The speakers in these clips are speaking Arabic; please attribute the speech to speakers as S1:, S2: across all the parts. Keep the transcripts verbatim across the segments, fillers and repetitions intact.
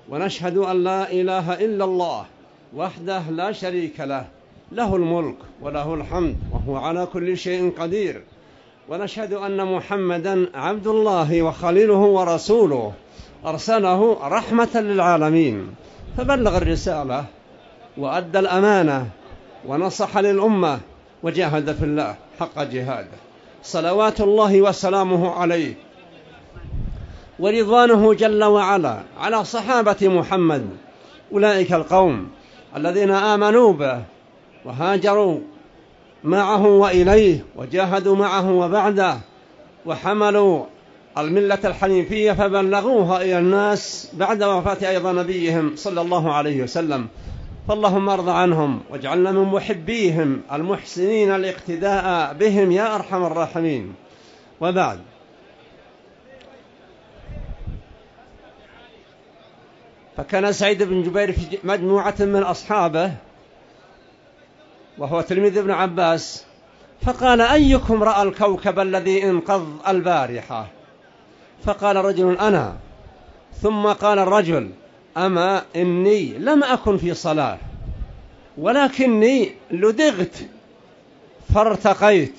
S1: ونشهد أن لا إله إلا الله وحده لا شريك له، له الملك وله الحمد وهو على كل شيء قدير. ونشهد أن محمدا عبد الله وخليله ورسوله، أرسله رحمة للعالمين، فبلغ الرسالة وأدى الأمانة ونصح للأمة وجاهد في الله حق جهاده، صلوات الله وسلامه عليه ورضوانه جل وعلا على صحابة محمد، أولئك القوم الذين آمنوا به وهاجروا معه وإليه وجاهدوا معه وبعده وحملوا الملة الحنيفية فبلغوها إلى الناس بعد وفاة أيضا نبيهم صلى الله عليه وسلم. فاللهم ارض عنهم واجعلنا من محبيهم المحسنين الاقتداء بهم يا أرحم الراحمين. وبعد، فكان سعيد بن جبير في مجموعة من أصحابه وهو تلميذ ابن عباس، فقال: أيكم رأى الكوكب الذي انقض البارحة؟ فقال رجل: أنا. ثم قال الرجل: أما إني لم أكن في صلاة ولكني لدغت فارتقيت.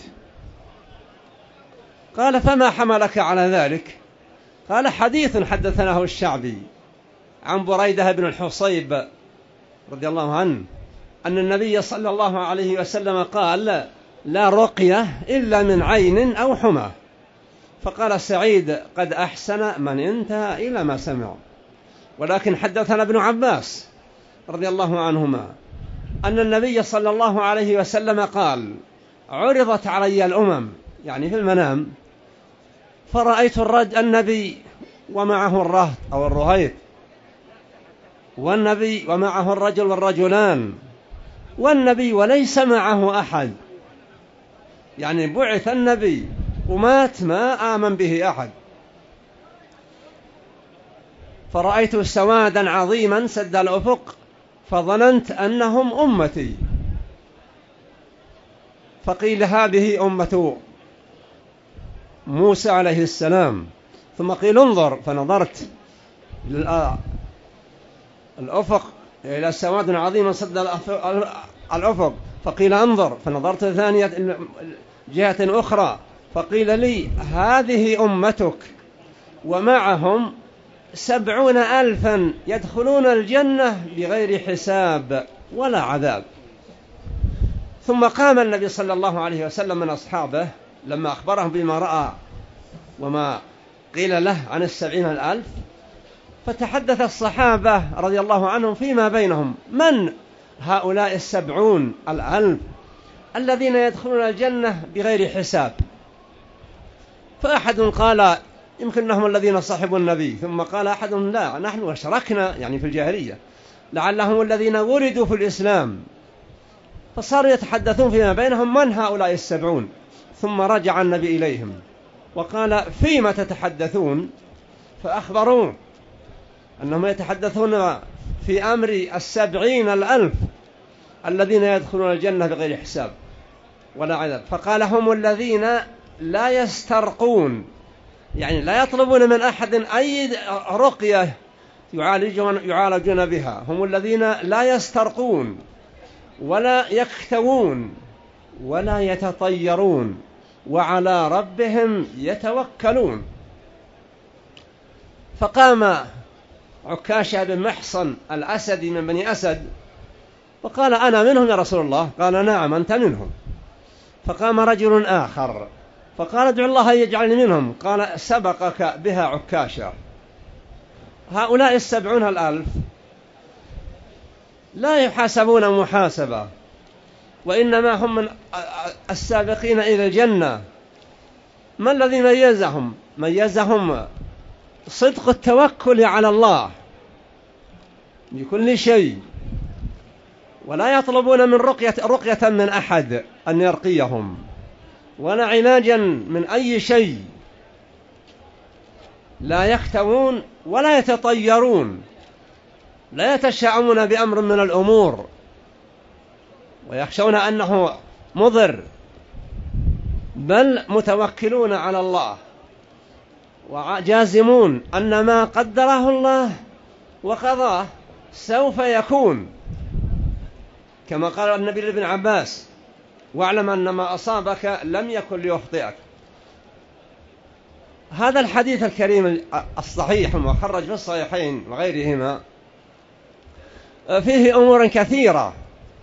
S1: قال: فما حملك على ذلك؟ قال: حديث حدثناه الشعبي عن بريدة بن الحصيب رضي الله عنه أن النبي صلى الله عليه وسلم قال: لا رقية إلا من عين أو حمى. فقال سعيد: قد أحسن من انتهى إلى ما سمع. ولكن حدثنا ابن عباس رضي الله عنهما أن النبي صلى الله عليه وسلم قال: عرضت علي الأمم، يعني في المنام، فرأيت الرجل النبي ومعه الرهط أو الرهيط، والنبي ومعه الرجل والرجلان، والنبي وليس معه أحد، يعني بعث النبي ومات ما آمن به أحد. فرأيت سوادا عظيما سد الأفق فظننت أنهم أمتي، فقيل: هذه أمة موسى عليه السلام. ثم قيل: انظر، فنظرت الأفق إلى سواد عظيم سد الأفق، فقيل: انظر، فنظرت ثانية جهة أخرى، فقيل لي: هذه أمتك ومعهم سبعون ألفا يدخلون الجنة بغير حساب ولا عذاب. ثم قام النبي صلى الله عليه وسلم من أصحابه لما أخبرهم بما رأى وما قيل له عن السبعين الألف، فتحدث الصحابة رضي الله عنهم فيما بينهم: من هؤلاء السبعون الألف الذين يدخلون الجنة بغير حساب؟ فأحد قال: يمكنهم الذين صحبوا النبي. ثم قال أحد: لا، نحن أشركنا، يعني في الجاهلية، لعلهم الذين ولدوا في الإسلام. فصاروا يتحدثون فيما بينهم: من هؤلاء السبعون؟ ثم رجع النبي إليهم وقال: فيما تتحدثون؟ فأخبروه أنهم يتحدثون في أمر السبعين الألف الذين يدخلون الجنة بغير حساب ولا عذاب. فقال: هم الذين لا يسترقون، يعني لا يطلبون من أحد أي رقية يعالجون, يعالجون بها. هم الذين لا يسترقون ولا يكتوون ولا يتطيرون وعلى ربهم يتوكلون. فقام عكاشة بن محصن الأسدي من بني أسد وقال: أنا منهم يا رسول الله. قال: نعم، أنت منهم. فقام رجل آخر فقال: ادعو الله يجعلني منهم. قال: سبقك بها عكاشة. هؤلاء السبعون الألف لا يحاسبون محاسبة، وإنما هم من السابقين إلى الجنة. ما الذي ميزهم؟ ميزهم صدق التوكل على الله بكل شيء، ولا يطلبون من رقية, رقية من أحد أن يرقيهم، ولا علاجا من أي شيء. لا يختوون ولا يتطيرون، لا يتشاءمون بأمر من الأمور ويخشون أنه مضر، بل متوكلون على الله وجازمون أن ما قدره الله وقضاه سوف يكون، كما قال النبي لابن عباس: واعلم أن ما أصابك لم يكن ليخطئك. هذا الحديث الكريم الصحيح المخرج في الصحيحين وغيرهما فيه أمور كثيرة،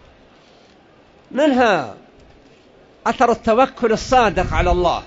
S1: منها أثر التوكل الصادق على الله،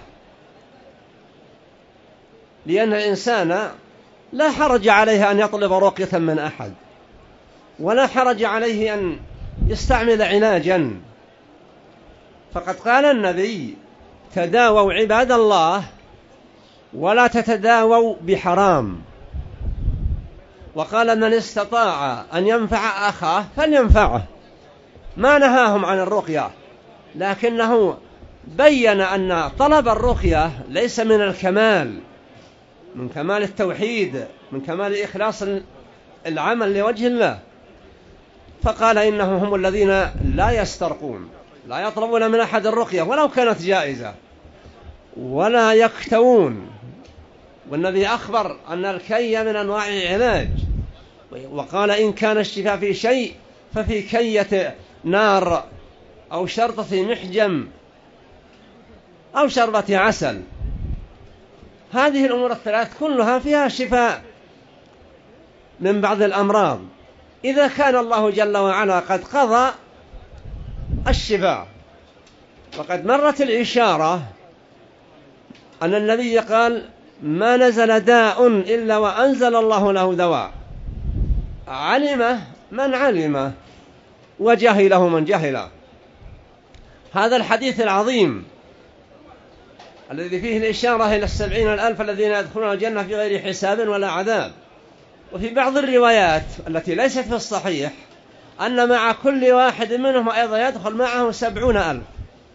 S1: لأن الإنسان لا حرج عليه أن يطلب رقية من أحد، ولا حرج عليه أن يستعمل علاجا، فقد قال النبي: تداووا عباد الله ولا تتداووا بحرام. وقال: من استطاع أن ينفع أخاه فلينفعه. ما نهاهم عن الرقية، لكنه بين أن طلب الرقية ليس من الكمال، من كمال التوحيد، من كمال إخلاص العمل لوجه الله. فقال: إنهم هم الذين لا يسترقون، لا يطلبون من أحد الرقية ولو كانت جائزة، ولا يكتوون. والنبي أخبر أن الكي من أنواع العلاج، وقال: إن كان الشفاء في شيء ففي كية نار أو شرطة محجم أو شربة عسل. هذه الأمور الثلاث كلها فيها شفاء من بعض الأمراض، إذا كان الله جل وعلا قد قضى الشفاء. وقد مرت الإشارة أن النبي قال: ما نزل داء إلا وأنزل الله له دواء، علمه من علمه وجهله من جهله. هذا الحديث العظيم الذي فيه الإشارة إلى السبعين الألف الذين يدخلون الجنة في غير حساب ولا عذاب. وفي بعض الروايات التي ليست في الصحيح أن مع كل واحد منهم أيضا يدخل معه سبعون ألف.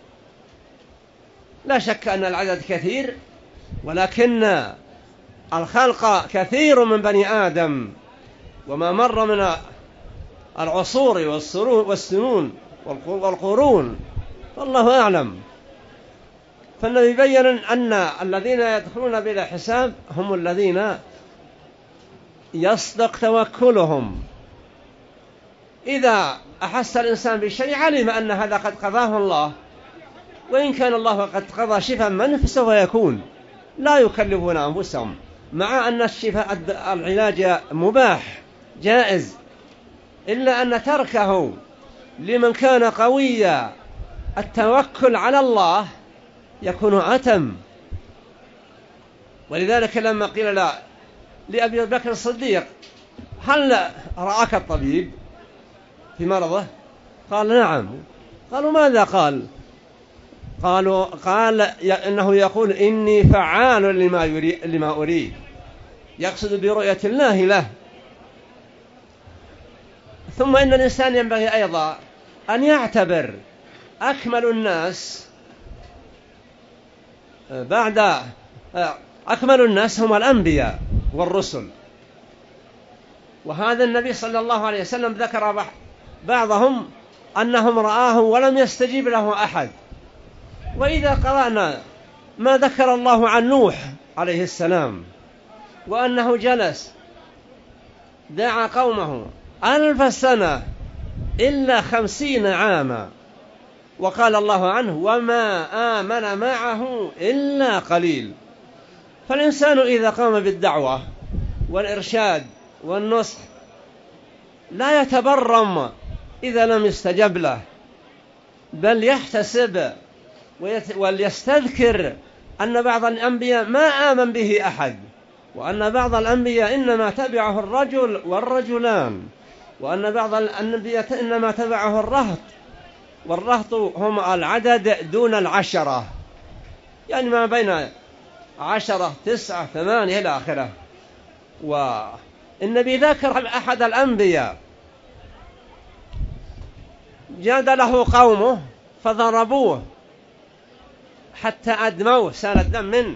S1: لا شك أن العدد كثير، ولكن الخلق كثير من بني آدم، وما مر من العصور والسنون والقرون والله أعلم. فالنبي بيّن أن الذين يدخلون بلا حساب هم الذين يصدق توكلهم. إذا أحس الإنسان بشيء علم أن هذا قد قضاه الله، وإن كان الله قد قضى شفاء منه فسوف يكون، لا يكلفون أنفسهم، مع أن الشفاء العلاج مباح جائز، إلا أن تركه لمن كان قوي التوكل على الله يكون أتم. ولذلك لما قيل لا لأبي بكر الصديق: هل رأك الطبيب في مرضه؟ قال: نعم. قالوا: ماذا قال؟ قالوا قال إنه يقول: إني فعال لما, يريد لما أريد، يقصد برؤية الله له. ثم إن الإنسان ينبغي أيضا أن يعتبر أكمل الناس بعد أكمل الناس هم الأنبياء والرسل، وهذا النبي صلى الله عليه وسلم ذكر بعضهم أنهم رآه ولم يستجيب له أحد. وإذا قرأنا ما ذكر الله عن نوح عليه السلام، وأنه جلس دعا قومه ألف سنة إلا خمسين عاما، وقال الله عنه: وما آمن معه إلا قليل. فالإنسان إذا قام بالدعوة والإرشاد والنصح لا يتبرم إذا لم يستجب له، بل يحتسب وليستذكر أن بعض الأنبياء ما آمن به أحد، وأن بعض الأنبياء إنما تبعه الرجل والرجلان، وأن بعض الأنبياء إنما تبعه الرهط، والرهط هم العدد دون العشرة، يعني ما بين عشرة تسعة ثمانية إلى آخره. والنبي ذكر أحد الأنبياء جادله قومه فضربوه حتى أدموه، سال الدم منه،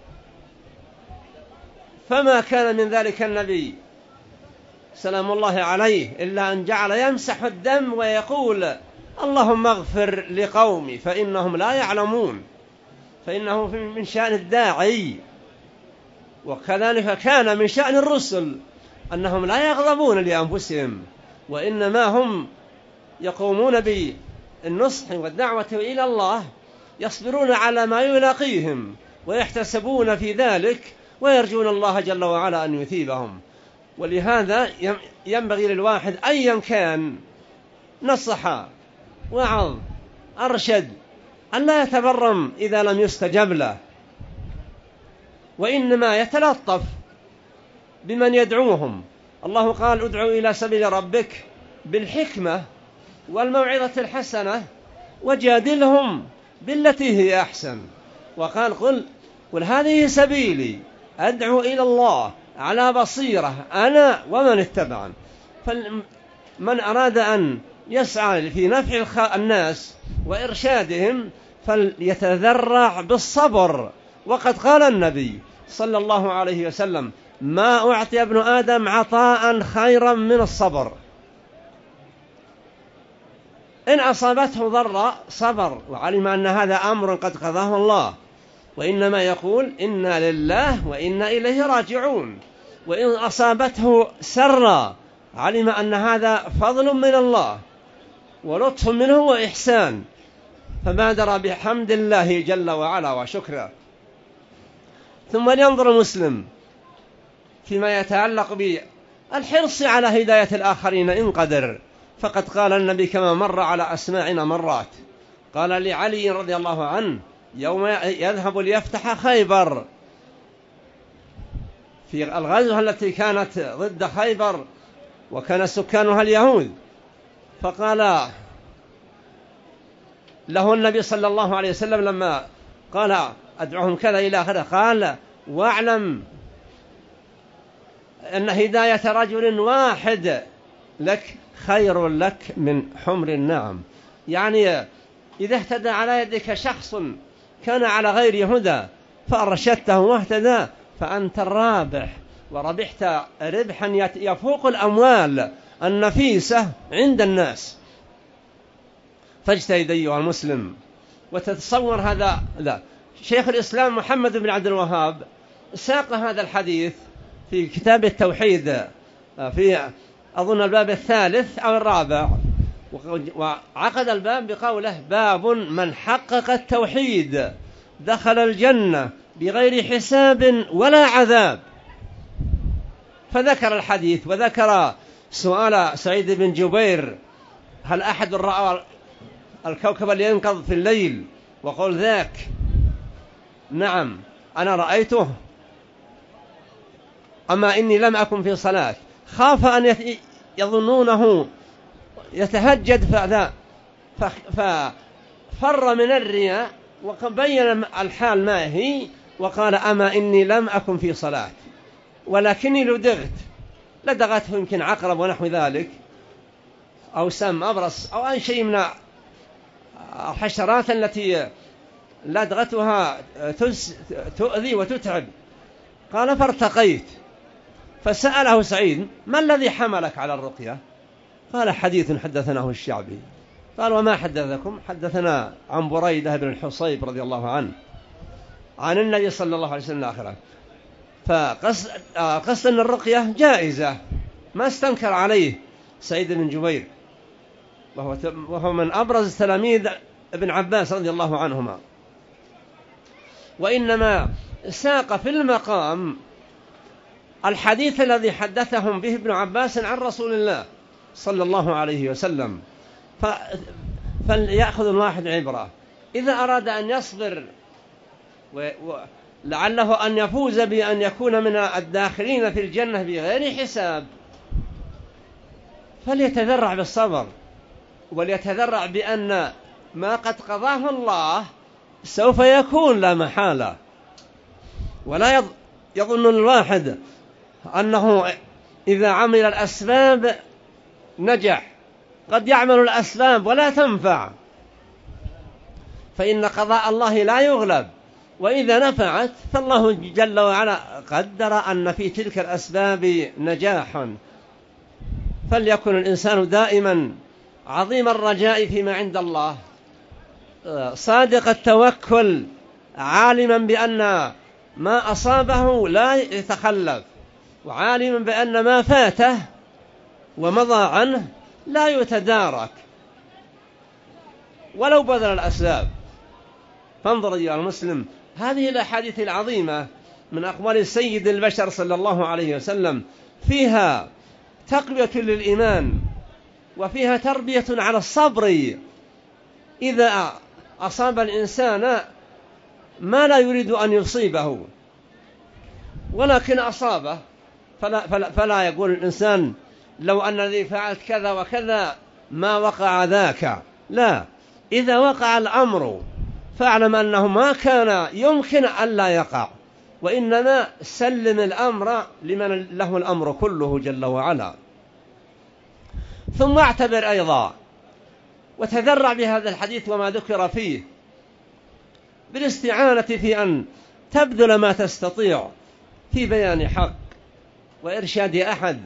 S1: فما كان من ذلك النبي سلام الله عليه إلا أن جعل يمسح الدم ويقول: اللهم اغفر لقومي فإنهم لا يعلمون، فإنه من شأن الداعي. وكذلك كان من شأن الرسل أنهم لا يغضبون لأنفسهم، وإنما هم يقومون بالنصح والدعوة إلى الله، يصبرون على ما يلاقيهم ويحتسبون في ذلك ويرجون الله جل وعلا أن يثيبهم. ولهذا ينبغي للواحد أيا كان نصح وعظ أرشد أن لا يتبرم إذا لم يستجب له، وإنما يتلطف بمن يدعوهم. الله قال: ادعوا إلى سبيل ربك بالحكمة والموعظة الحسنة وجادلهم بالتي هي أحسن. وقال: قل قل هذه سبيلي أدعو إلى الله على بصيرة أنا ومن اتبعني. فمن أراد أن يسعى في نفع الناس وإرشادهم فليتذرع بالصبر. وقد قال النبي صلى الله عليه وسلم: ما أعطي ابن آدم عطاء خيرا من الصبر. إن أصابته ضر صبر وعلم أن هذا أمر قد قضاه الله، وإنما يقول: إنا لله وإنا إليه راجعون. وإن أصابته سر علم أن هذا فضل من الله ولطف منه وإحسان، فبادر بحمد الله جل وعلا وشكره. ثم لينظر المسلم فيما يتعلق بالحرص على هداية الآخرين إن قدر. فقد قال النبي كما مر على أسماعنا مرات، قال لعلي رضي الله عنه يوم يذهب ليفتح خيبر في الغزوة التي كانت ضد خيبر وكان سكانها اليهود، فقال له النبي صلى الله عليه وسلم لما قال: أدعوهم كذا إلى آخره، قال: واعلم أن هداية رجل واحد لك خير لك من حمر النعم. يعني إذا اهتدى على يدك شخص كان على غير هدى فأرشدته واهتدى فأنت الرابح، وربحت ربحا يفوق الأموال النفيسة عند الناس. فاجتهد أيها المسلم وتتصور هذا. لا، شيخ الإسلام محمد بن عبد الوهاب ساق هذا الحديث في كتاب التوحيد في أظن الباب الثالث أو الرابع، وعقد الباب بقوله: باب من حقق التوحيد دخل الجنة بغير حساب ولا عذاب. فذكر الحديث وذكر سؤال سعيد بن جبير: هل أحد رأى الكوكب اللي ينقض في الليل؟ وقال ذاك: نعم أنا رأيته، أما إني لم أكن في صلاة. خاف أن يظنونه يتهجد فذا ففر من الرياء وبين الحال ما هي، وقال: أما إني لم أكن في صلاة ولكني لدغت، لدغته يمكن عقرب ونحو ذلك أو سم أبرص أو أي شيء من الحشرات التي لدغتها تؤذي وتتعب. قال: فارتقيت. فسأله سعيد: ما الذي حملك على الرقية؟ قال: حديث حدثناه الشعبي. قال: وما حدثكم؟ حدثنا عن بريدة بن الحصيب رضي الله عنه عن النبي صلى الله عليه وسلم آخره. فقصد أن الرقية جائزة، ما استنكر عليه سعيد بن جبير، وهو, وهو من أبرز تلاميذ ابن عباس رضي الله عنهما. وإنما ساق في المقام الحديث الذي حدثهم به ابن عباس عن رسول الله صلى الله عليه وسلم. فليأخذ الواحد عبرة إذا أراد أن يصبر ولعله أن يفوز بأن يكون من الداخلين في الجنة بغير حساب، فليتذرع بالصبر وليتذرع بأن ما قد قضاه الله سوف يكون لا محالة. ولا يظن الواحد أنه إذا عمل الأسباب نجح، قد يعمل الأسباب ولا تنفع، فإن قضاء الله لا يغلب، وإذا نفعت فالله جل وعلا قدر أن في تلك الأسباب نجاحا. فليكن الإنسان دائما عظيم الرجاء فيما عند الله، صادق التوكل، عالما بأن ما أصابه لا يتخلف، وعالما بأن ما فاته ومضى عنه لا يتدارك ولو بذل الأسباب. فانظر أيها المسلم، هذه الأحاديث العظيمة من أقوال سيد البشر صلى الله عليه وسلم فيها تقوية للإيمان، وفيها تربية على الصبر إذا أصاب الإنسان ما لا يريد أن يصيبه ولكن أصابه، فلا, فلا, فلا يقول الإنسان لو أنني فعلت كذا وكذا ما وقع ذاك. لا، إذا وقع الأمر فاعلم أنه ما كان يمكن أن لا يقع، وإنما سلم الأمر لمن له الأمر كله جل وعلا. ثم اعتبر أيضا وتذرع بهذا الحديث وما ذكر فيه بالاستعانة في أن تبذل ما تستطيع في بيان حق وإرشاد أحد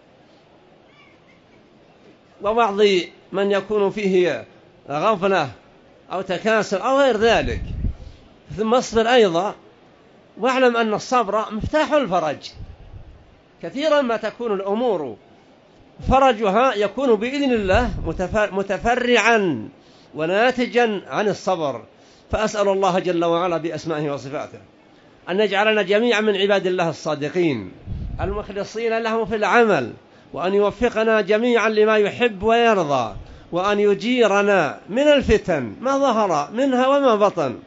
S1: ووعظ من يكون فيه غفلة أو تكاسل أو غير ذلك. ثم اصبر أيضا واعلم أن الصبر مفتاح الفرج. كثيرا ما تكون الأمور فرجها يكون بإذن الله متفرعا وناتجا عن الصبر. فأسأل الله جل وعلا بأسمائه وصفاته أن يجعلنا جميعا من عباد الله الصادقين المخلصين له في العمل، وأن يوفقنا جميعا لما يحب ويرضى، وأن يجيرنا من الفتن ما ظهر منها وما بطن،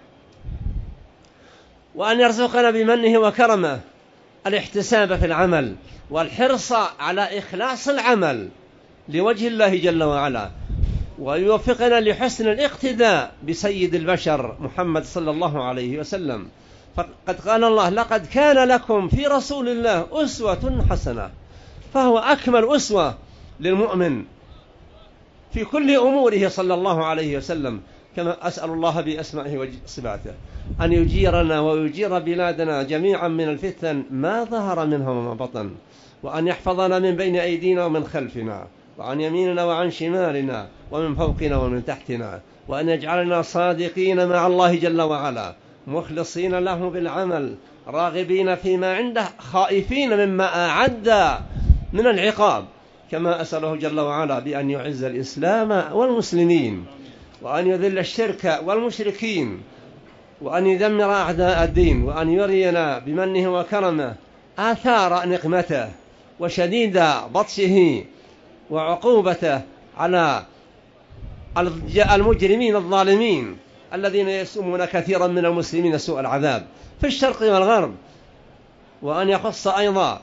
S1: وأن يرزقنا بمنه وكرمه الاحتساب في العمل والحرص على إخلاص العمل لوجه الله جل وعلا، ويوفقنا لحسن الاقتداء بسيد البشر محمد صلى الله عليه وسلم. فقد قال الله: لقد كان لكم في رسول الله أسوة حسنة. فهو أكمل أسوة للمؤمن في كل أموره صلى الله عليه وسلم. كما أسأل الله بأسمائه وصفاته أن يجيرنا ويجير بلادنا جميعا من الفتن ما ظهر منها وما بطن، وأن يحفظنا من بين أيدينا ومن خلفنا وعن يميننا وعن شمالنا ومن فوقنا ومن تحتنا، وأن يجعلنا صادقين مع الله جل وعلا مخلصين له بالعمل راغبين فيما عنده خائفين مما أعد من العقاب. كما أسأله جل وعلا بأن يعز الإسلام والمسلمين، وأن يذل الشرك والمشركين، وأن يدمر أعداء الدين، وأن يرينا بمنه وكرمه آثار نقمته وشديد بطشه وعقوبته على المجرمين الظالمين الذين يسومون كثيرا من المسلمين سوء العذاب في الشرق والغرب، وأن يخص أيضا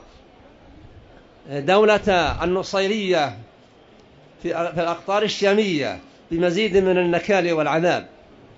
S1: دولة النصيرية في الأقطار الشامية بمزيد من النكال والعذاب،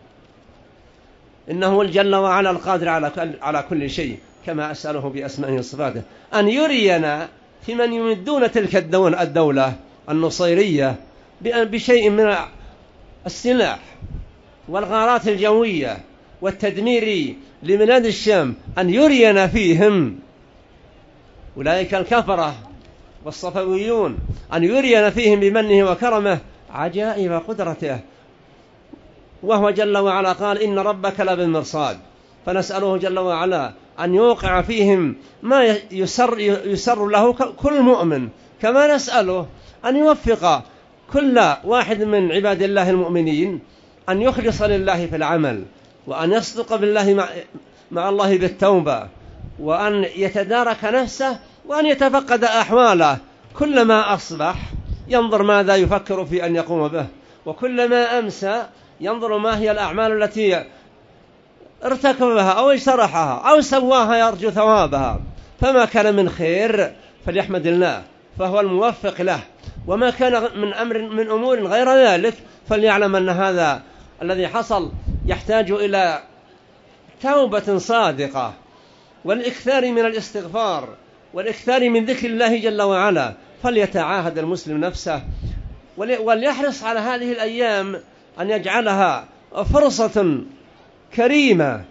S1: إنه جل وعلا القادر على كل شيء. كما أسأله بأسمائه وصفاته أن يرينا في من يمدون تلك الدولة النصيرية بشيء من السلاح والغارات الجوية والتدمير لبلاد الشام، أن يرينا فيهم أولئك الكفرة والصفويون، أن يرينا فيهم بمنه وكرمه عجائب قدرته. وهو جل وعلا قال: إن ربك لبالمرصاد. فنسأله جل وعلا أن يوقع فيهم ما يسر, يسر له كل مؤمن، كما نسأله أن يوفق كل واحد من عباد الله المؤمنين أن يخلص لله في العمل، وأن يصدق بالله مع, مع الله بالتوبة، وأن يتدارك نفسه، وأن يتفقد أحواله. كلما أصبح ينظر ماذا يفكر في أن يقوم به، وكلما أمسى ينظر ما هي الأعمال التي ارتكبها أو اجترحها أو سواها يرجو ثوابها. فما كان من خير فليحمد الله، فهو الموفق له، وما كان من أمر من أمور غير ذلك فليعلم أن هذا الذي حصل يحتاج إلى توبة صادقة والإكثار من الاستغفار والإكثار من ذكر الله جل وعلا. فليتعاهد المسلم نفسه وليحرص على هذه الأيام أن يجعلها فرصة كريمة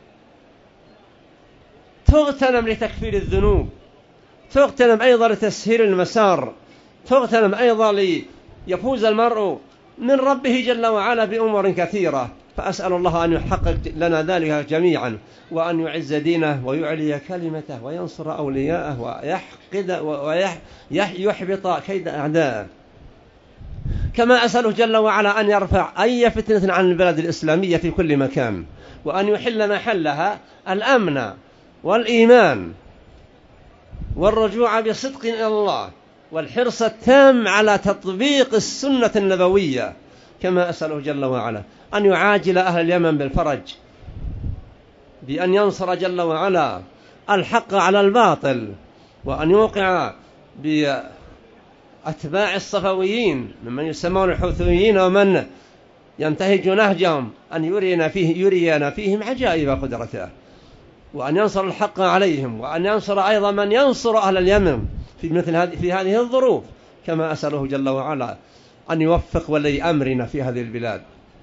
S1: تغتنم لتكفير الذنوب، تغتنم أيضا لتسهيل المسار، تغتنم أيضا ليفوز المرء من ربه جل وعلا بأمور كثيرة. فأسأل الله أن يحقق لنا ذلك جميعا، وأن يعز دينه ويعلي كلمته وينصر أولياءه ويحقد ويحبط كيد أعداءه. كما أسأله جل وعلا أن يرفع أي فتنة عن البلاد الإسلامية في كل مكان، وأن يحل محلها الأمن والإيمان والرجوع بصدق إلى الله والحرص التام على تطبيق السنة النبوية. كما أسأله جل وعلا أن يعاجل أهل اليمن بالفرج، بأن ينصر جل وعلا الحق على الباطل، وأن يوقع بأتباع الصفويين ممن يسمون الحوثيين ومن ينتهج نهجهم أن يرينا فيه يرينا فيهم عجائب قدرته، وأن ينصر الحق عليهم، وأن ينصر أيضا من ينصر أهل اليمن في مثل هذه في هذه الظروف. كما أسأله جل وعلا أن يوفق ولي أمرنا في هذه البلاد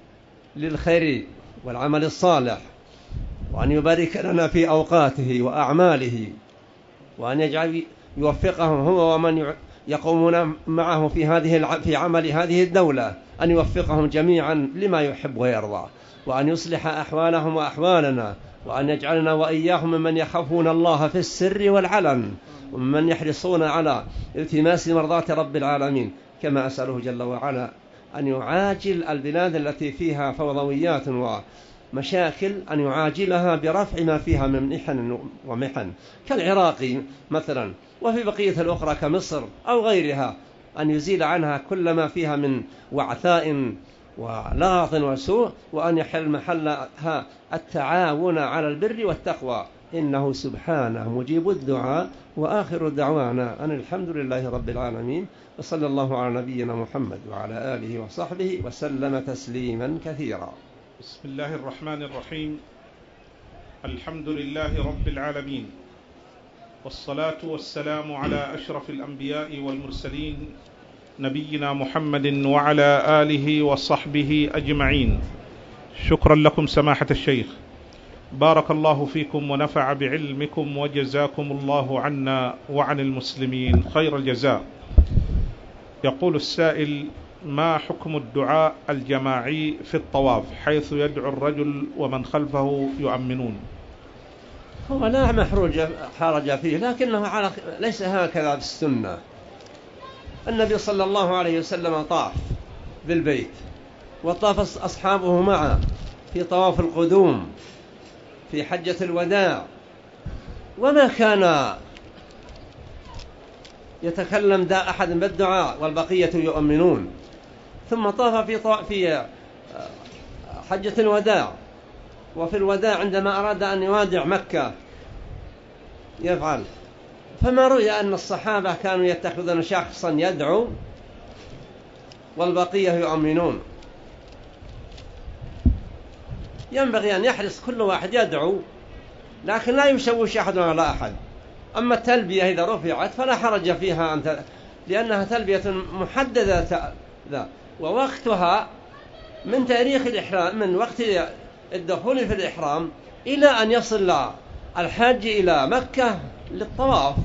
S1: للخير والعمل الصالح، وأن يبارك لنا في أوقاته وأعماله، وأن يجعل يوفقهم هو ومن يقومون معه في هذه في عمل هذه الدولة، أن يوفقهم جميعا لما يحب ويرضى، وأن يصلح أحوالهم وأحوالنا، وأن يجعلنا وإياهم ممن يخافون الله في السر والعلن، ومن يحرصون على التماس مرضات رب العالمين. كما أسأله جل وعلا أن يعاجل البلاد التي فيها فوضويات ومشاكل، أن يعاجلها برفع ما فيها من محن ومحن كالعراق مثلا، وفي بقية الأخرى كمصر أو غيرها، أن يزيل عنها كل ما فيها من وعثاء ولغط وسوء، وأن يحل محلها التعاون على البر والتقوى، إنه سبحانه مجيب الدعاء. وآخر دعوانا أن الحمد لله رب العالمين، وصلى الله على نبينا محمد وعلى آله وصحبه وسلم تسليما كثيرا.
S2: بسم الله الرحمن الرحيم. الحمد لله رب العالمين، والصلاة والسلام على أشرف الأنبياء والمرسلين نبينا محمد وعلى آله وصحبه أجمعين. شكرا لكم سماحة الشيخ، بارك الله فيكم ونفع بعلمكم، وجزاكم الله عنا وعن المسلمين خير الجزاء. يقول السائل: ما حكم الدعاء الجماعي في الطواف حيث يدعو الرجل ومن خلفه يؤمنون؟
S1: هو لا محرج حرج فيه، لكنه على ليس هكذا بالسنة. النبي صلى الله عليه وسلم طاف بالبيت، وطاف أصحابه معه في طواف القدوم في حجة الوداع، وما كان يتكلم ذا أحد بالدعاء والبقية يؤمنون. ثم طاف في طواف في حجة الوداع، وفي الوداع عندما أراد أن يودع مكة يفعل. فما رؤي أن الصحابة كانوا يتخذون شخصا يدعو والبقية يؤمنون. ينبغي أن يحرص كل واحد يدعو، لكن لا يشوش أحد على أحد. أما التلبية إذا رفعت فلا حرج فيها أنت، لأنها تلبية محددة لا، ووقتها من تاريخ الإحرام، من وقت الدخول في الإحرام إلى أن يصل الحاج إلى مكة للطواف،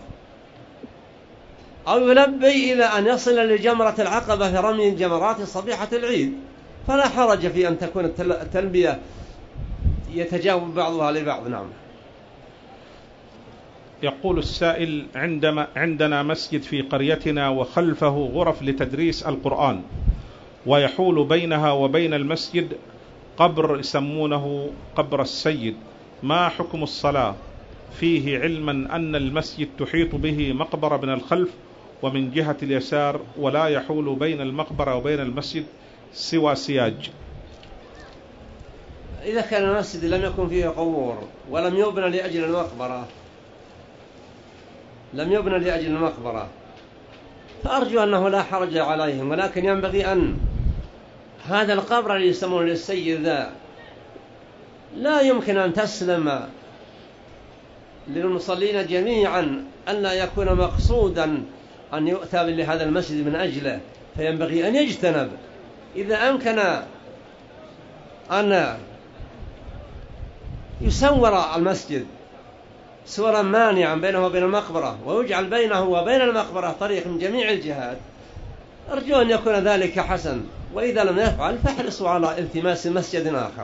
S1: أو يلبي إلى أن يصل لجمرة العقبة في رمي الجمرات صبيحة العيد. فلا حرج في أن تكون التلبية يتجاوب بعضها لبعض. نعم.
S2: يقول السائل: عندما عندنا مسجد في قريتنا وخلفه غرف لتدريس القرآن، ويحول بينها وبين المسجد قبر يسمونه قبر السيد، ما حكم الصلاة فيه، علما أن المسجد تحيط به مقبرة من الخلف ومن جهة اليسار، ولا يحول بين المقبرة وبين المسجد سوى سياج؟
S1: إذا كان المسجد لم يكن فيه قبور ولم يبنى لأجل المقبرة لم يبنى لأجل المقبرة فأرجو أنه لا حرج عليهم، ولكن ينبغي أن هذا القبر اللي يسمونه للسيد ذا لا يمكن أن تسلم للمصلين جميعا أن لا يكون مقصودا أن يؤتى لهذا المسجد من أجله، فينبغي أن يجتنب. إذا أمكن أن يسور المسجد سورا مانعا بينه وبين المقبرة، ويجعل بينه وبين المقبرة طريق من جميع الجهات، أرجو أن يكون ذلك حسن. وإذا لم يفعل فاحرصوا على التماس مسجد آخر.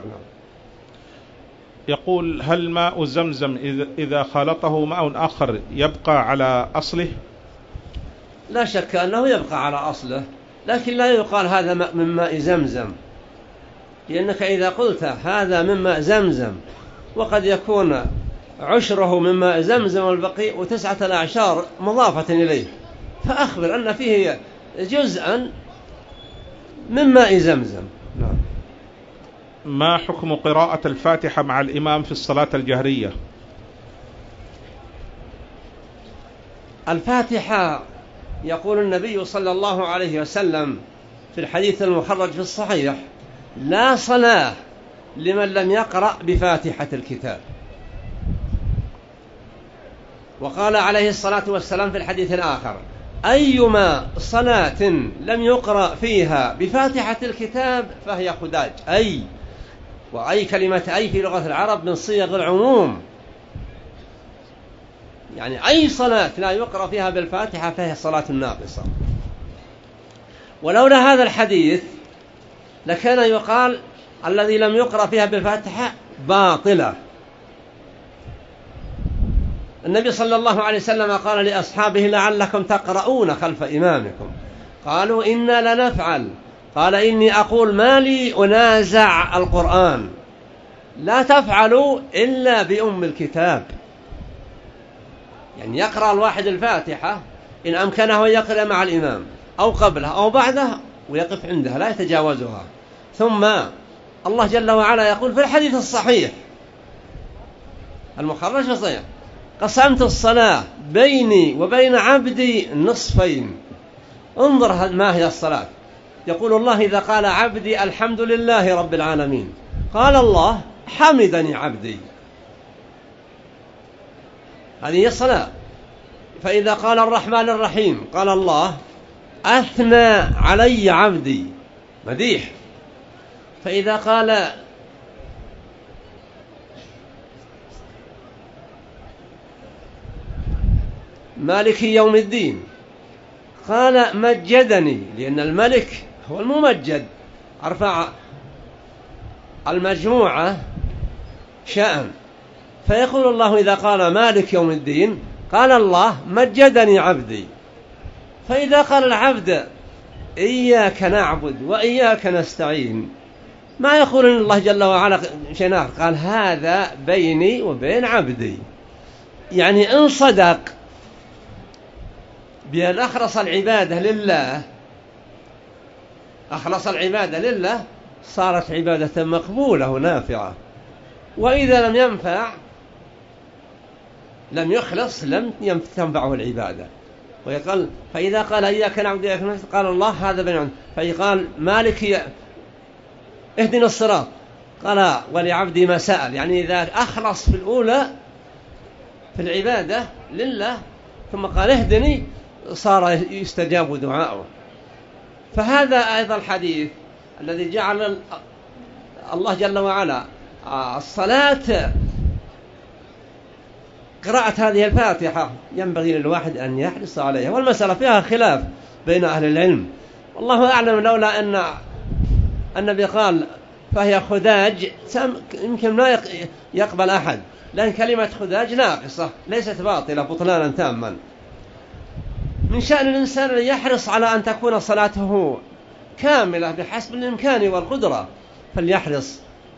S2: يقول: هل ماء زمزم إذا خلطه ماء آخر يبقى على أصله؟
S1: لا شك أنه يبقى على أصله، لكن لا يقال هذا ماء من ماء زمزم، لأنك إذا قلت هذا من ماء زمزم وقد يكون عشره من ماء زمزم والبقي وتسعة الأعشار مضافة إليه، فأخبر أن فيه جزءا من ماء زمزم. نعم.
S2: ما حكم قراءة الفاتحة مع الإمام في الصلاة الجهرية؟
S1: الفاتحة يقول النبي صلى الله عليه وسلم في الحديث المخرج في الصحيح: لا صلاة لمن لم يقرأ بفاتحة الكتاب. وقال عليه الصلاة والسلام في الحديث الآخر: أيما صلاة لم يقرأ فيها بفاتحة الكتاب فهي خداج. أي وأي كلمة أي في لغة العرب من صيغ العموم، يعني أي صلاة لا يقرأ فيها بالفاتحة فهي صلاة ناقصة. ولولا هذا الحديث لكان يقال الذي لم يقرأ فيها بالفاتحة باطلة. النبي صلى الله عليه وسلم قال لأصحابه: لعلكم تقرؤون خلف إمامكم. قالوا: إنا لنفعل. قال: إني أقول ما لي أنازع القرآن، لا تفعلوا إلا بأم الكتاب. يعني يقرأ الواحد الفاتحة إن أمكنه يقرأ مع الإمام أو قبلها أو بعدها ويقف عندها لا يتجاوزها. ثم الله جل وعلا يقول في الحديث الصحيح المخرج في الصحيح: قسمت الصلاة بيني وبين عبدي نصفين. انظر ما هي الصلاة. يقول الله: إذا قال عبدي الحمد لله رب العالمين، قال الله: حمدني عبدي. هذه هي الصلاة. فإذا قال الرحمن الرحيم، قال الله: أثنى علي عبدي، مديح. فإذا قال مالك يوم الدين، قال مجدني، لأن الملك هو الممجد، أرفع المجموعة شأن. فيقول الله إذا قال مالك يوم الدين، قال الله: مجدني عبدي. فإذا قال العبد إياك نعبد وإياك نستعين، ما يقول إن الله جل وعلا شيء آخر، قال هذا بيني وبين عبدي. يعني إن صدق بأن أخلص العبادة لله، أخلص العبادة لله، صارت عبادة مقبولة ونافعة. وإذا لم ينفع، لم يخلص، لم تنفعه العبادة. ويقال فإذا قال إياك نعبد وإياك نستعين، قال الله هذا بين. فيقال مالك اهدنا الصراط، قال ولعبدي ما سأل. يعني إذا أخلص في الأولى في العبادة لله ثم قال اهدني، صار يستجاب دعاؤه. فهذا أيضا الحديث الذي جعل الله جل وعلا الصلاة قراءة هذه الفاتحة ينبغي للواحد أن يحرص عليها. والمسألة فيها خلاف بين أهل العلم، والله أعلم. لولا أن النبي قال فهي خداج يمكن لا يقبل أحد، لأن كلمة خداج ناقصة ليست باطلة بطلانا تاما. من شأن الإنسان أن يحرص على أن تكون صلاته كاملة بحسب الإمكان والقدرة، فليحرص.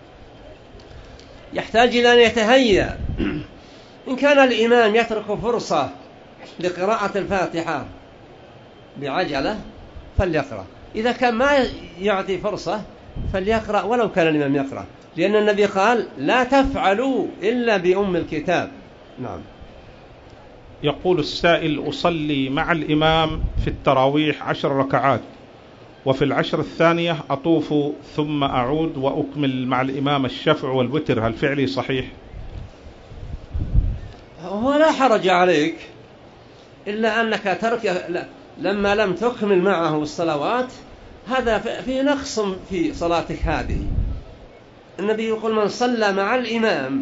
S1: يحتاج إلى أن يتهيأ. إن كان الإمام يترك فرصة لقراءة الفاتحة بعجلة فليقرأ، إذا كان ما يعطي فرصة فليقرأ ولو كان الإمام يقرأ، لأن النبي قال لا تفعلوا إلا بأم الكتاب. نعم.
S2: يقول السائل: أصلي مع الإمام في التراويح عشر ركعات، وفي العشر الثانية أطوف ثم أعود وأكمل مع الإمام الشفع والوتر، هل فعلي صحيح؟
S1: هو لا حرج عليك، إلا أنك ترك لما لم تكمل معه الصلوات، هذا فيه نقص في صلاتك هذه. النبي يقول: من صلى مع الإمام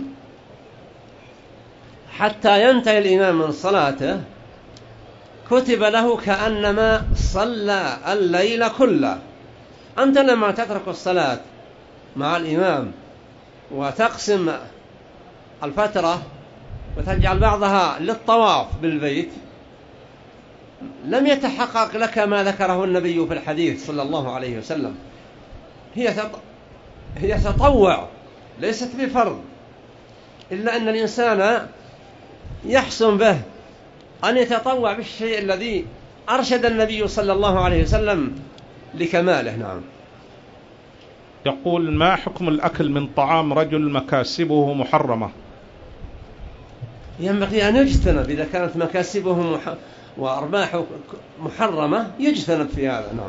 S1: حتى ينتهي الإمام من صلاته كتب له كأنما صلى الليل كله. أنت لما تترك الصلاة مع الإمام وتقسم الفترة وتجعل بعضها للطواف بالبيت لم يتحقق لك ما ذكره النبي في الحديث صلى الله عليه وسلم. هي هي تطوع ليست بفرض، إلا أن الإنسان يحسن به أن يتطوع بالشيء الذي أرشد النبي صلى الله عليه وسلم لكماله. نعم.
S2: يقول: ما حكم الأكل من طعام رجل مكاسبه محرمة؟
S1: ينبغي أن يجتنب إذا كانت مكاسبه مح... وأرباحه محرمة، يجتنب في هذا. نعم.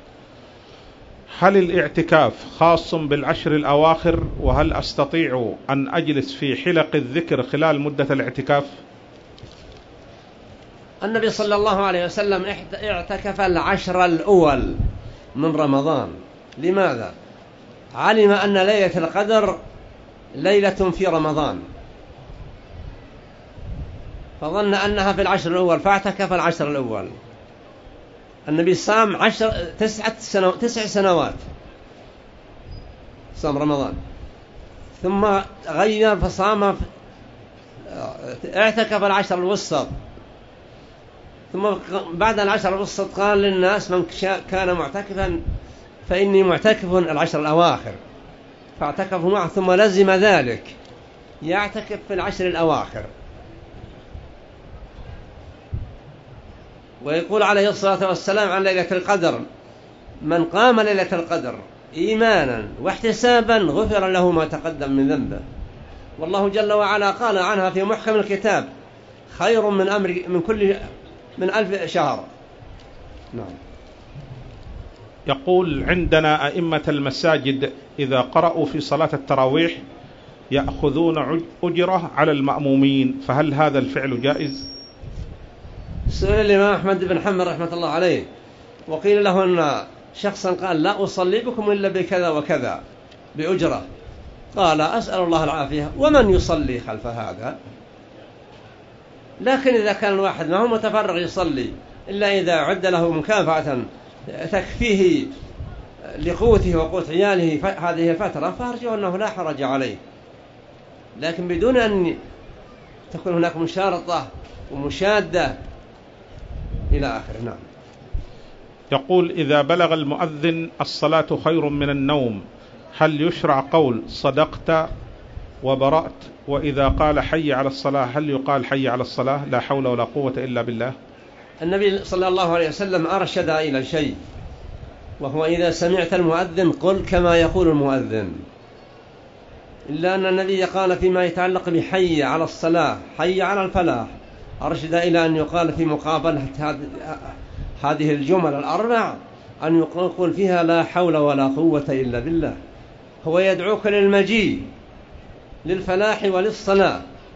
S2: هل الاعتكاف خاص بالعشر الأواخر؟ وهل أستطيع أن أجلس في حلق الذكر خلال مدة الاعتكاف؟
S1: النبي صلى الله عليه وسلم اعتكف العشر الأول من رمضان. لماذا؟ علم أن ليلة القدر ليلة في رمضان، فظن أنها في العشر الأول فاعتكف العشر الأول. النبي صام عشر تسعة سنو تسع سنوات صام رمضان، ثم غير فصام اعتكف العشر الوسط، ثم بعد العشر الوسط قال للناس: من كان معتكفا فإني معتكف العشر الأواخر، فاعتكفوا معه، ثم لزم ذلك يعتكف في العشر الأواخر. ويقول عليه الصلاة والسلام عن ليلة القدر: من قام ليلة القدر إيمانا واحتسابا غفر له ما تقدم من ذنبه. والله جل وعلا قال عنها في محكم الكتاب: خير من أمر من كل من ألف شهر. نعم.
S2: يقول: عندنا أئمة المساجد إذا قرأوا في صلاة التراويح يأخذون أجرة على المأمومين، فهل هذا الفعل جائز؟
S1: سئل الإمام أحمد بن حنبل رحمة الله عليه وقيل له أن شخصا قال: لا أصلي بكم إلا بكذا وكذا بأجرة. قال: أسأل الله العافية، ومن يصلي خلف هذا؟ لكن إذا كان الواحد ما هو متفرغ يصلي إلا إذا عد له مكافأة تكفيه لقوته وقوت عياله هذه الفترة، فأرجو أنه لا حرج عليه، لكن بدون أن تكون هناك مشارطة ومشادة إلى آخره. نعم.
S2: يقول: إذا بلغ المؤذن الصلاة خير من النوم، هل يشرع قول صدقت وبرأت؟ وإذا قال حي على الصلاة هل يقال حي على الصلاة لا حول ولا قوة إلا بالله؟
S1: النبي صلى الله عليه وسلم أرشد إلى شيء، وهو إذا سمعت المؤذن قل كما يقول المؤذن، إلا أن النبي قال فيما يتعلق بحي على الصلاة حي على الفلاح، أرشد إلى أن يقال في مقابلة هذه الجمل الأربع أن يقول فيها لا حول ولا قوة إلا بالله. هو يدعوك للمجيء للفلاح وللصلاة،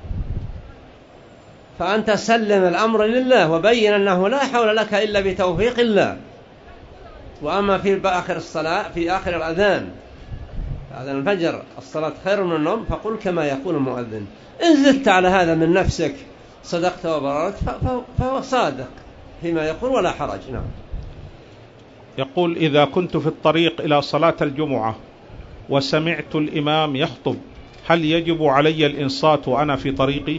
S1: فأنت سلم الأمر لله وبين أنه لا حول لك إلا بتوفيق الله. وأما في آخر الصلاة في آخر الأذان أذان الفجر الصلاة خير من النوم، فقل كما يقول المؤذن. إن زدت على هذا من نفسك صدقت وبررت فهو صادق فيما يقول ولا حرج. نعم.
S2: يقول: إذا كنت في الطريق إلى صلاة الجمعة وسمعت الإمام يخطب هل يجب علي الإنصات وأنا في طريقي؟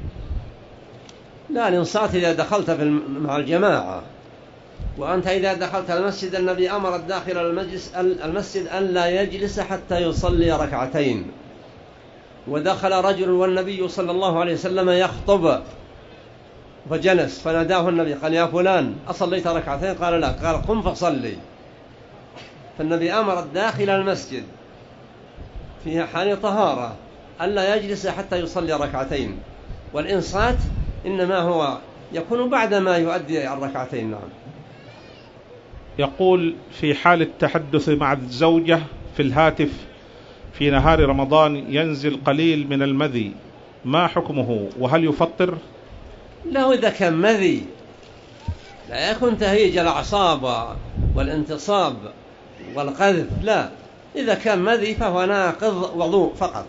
S1: لا، الإنصات إذا دخلت في مع الجماعة. وأنت إذا دخلت المسجد النبي أمر الداخل المجلس المسجد أن لا يجلس حتى يصلي ركعتين. ودخل رجل والنبي صلى الله عليه وسلم يخطب فجلس، فناداه النبي قال: يا فلان أصليت ركعتين؟ قال: لا. قال: قم فصلي. فالنبي أمر الداخل المسجد في حال طهارة ألا يجلس حتى يصلي ركعتين. والإنصات إنما هو يكون بعدما يؤدي الركعتين. نعم.
S2: يقول: في حال التحدث مع الزوجة في الهاتف في نهار رمضان ينزل قليل من المذي، ما حكمه وهل يفطر؟
S1: له إذا كان مذي لا يكون تهيج الأعصاب والانتصاب والقذف، لا، إذا كان مذي فهو ناقض وضوء فقط،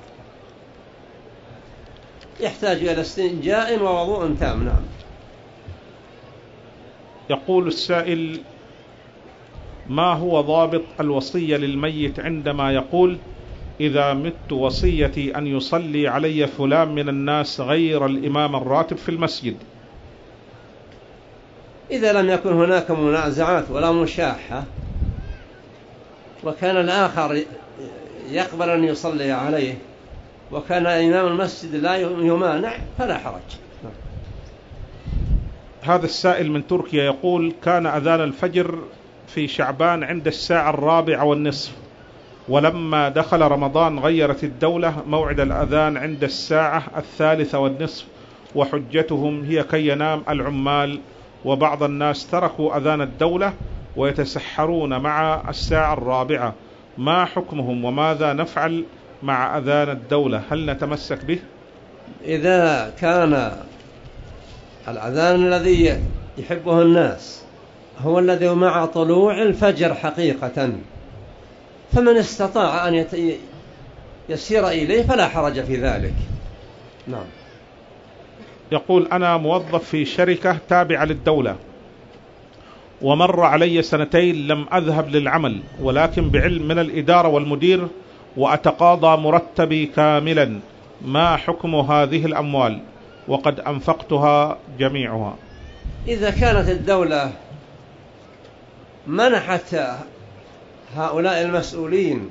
S1: يحتاج إلى استنجاء ووضوء تام. نعم.
S2: يقول السائل: ما هو ضابط الوصية للميت عندما يقول إذا مت وصيتي أن يصلي علي فلان من الناس غير الإمام الراتب في المسجد؟
S1: إذا لم يكن هناك منازعات ولا مشاحة وكان الآخر يقبل أن يصلي عليه وكان إمام المسجد لا يمانع فلا حرج.
S2: هذا السائل من تركيا يقول كان أذان الفجر في شعبان عند الساعة الرابعة والنصف، ولما دخل رمضان غيرت الدولة موعد الأذان عند الساعة الثالثة والنصف، وحجتهم هي كي ينام العمال، وبعض الناس تركوا أذان الدولة ويتسحرون مع الساعة الرابعة، ما حكمهم وماذا نفعل مع أذان الدولة؟ هل نتمسك به؟
S1: إذا كان الأذان الذي يحبه الناس هو الذي مع طلوع الفجر حقيقة فمن استطاع أن يسير إليه فلا حرج في ذلك. نعم.
S2: يقول أنا موظف في شركة تابعة للدولة ومر علي سنتين لم أذهب للعمل، ولكن بعلم من الإدارة والمدير وأتقاضى مرتبي كاملا، ما حكم هذه الأموال وقد أنفقتها جميعها؟
S1: إذا كانت الدولة منحت هؤلاء المسؤولين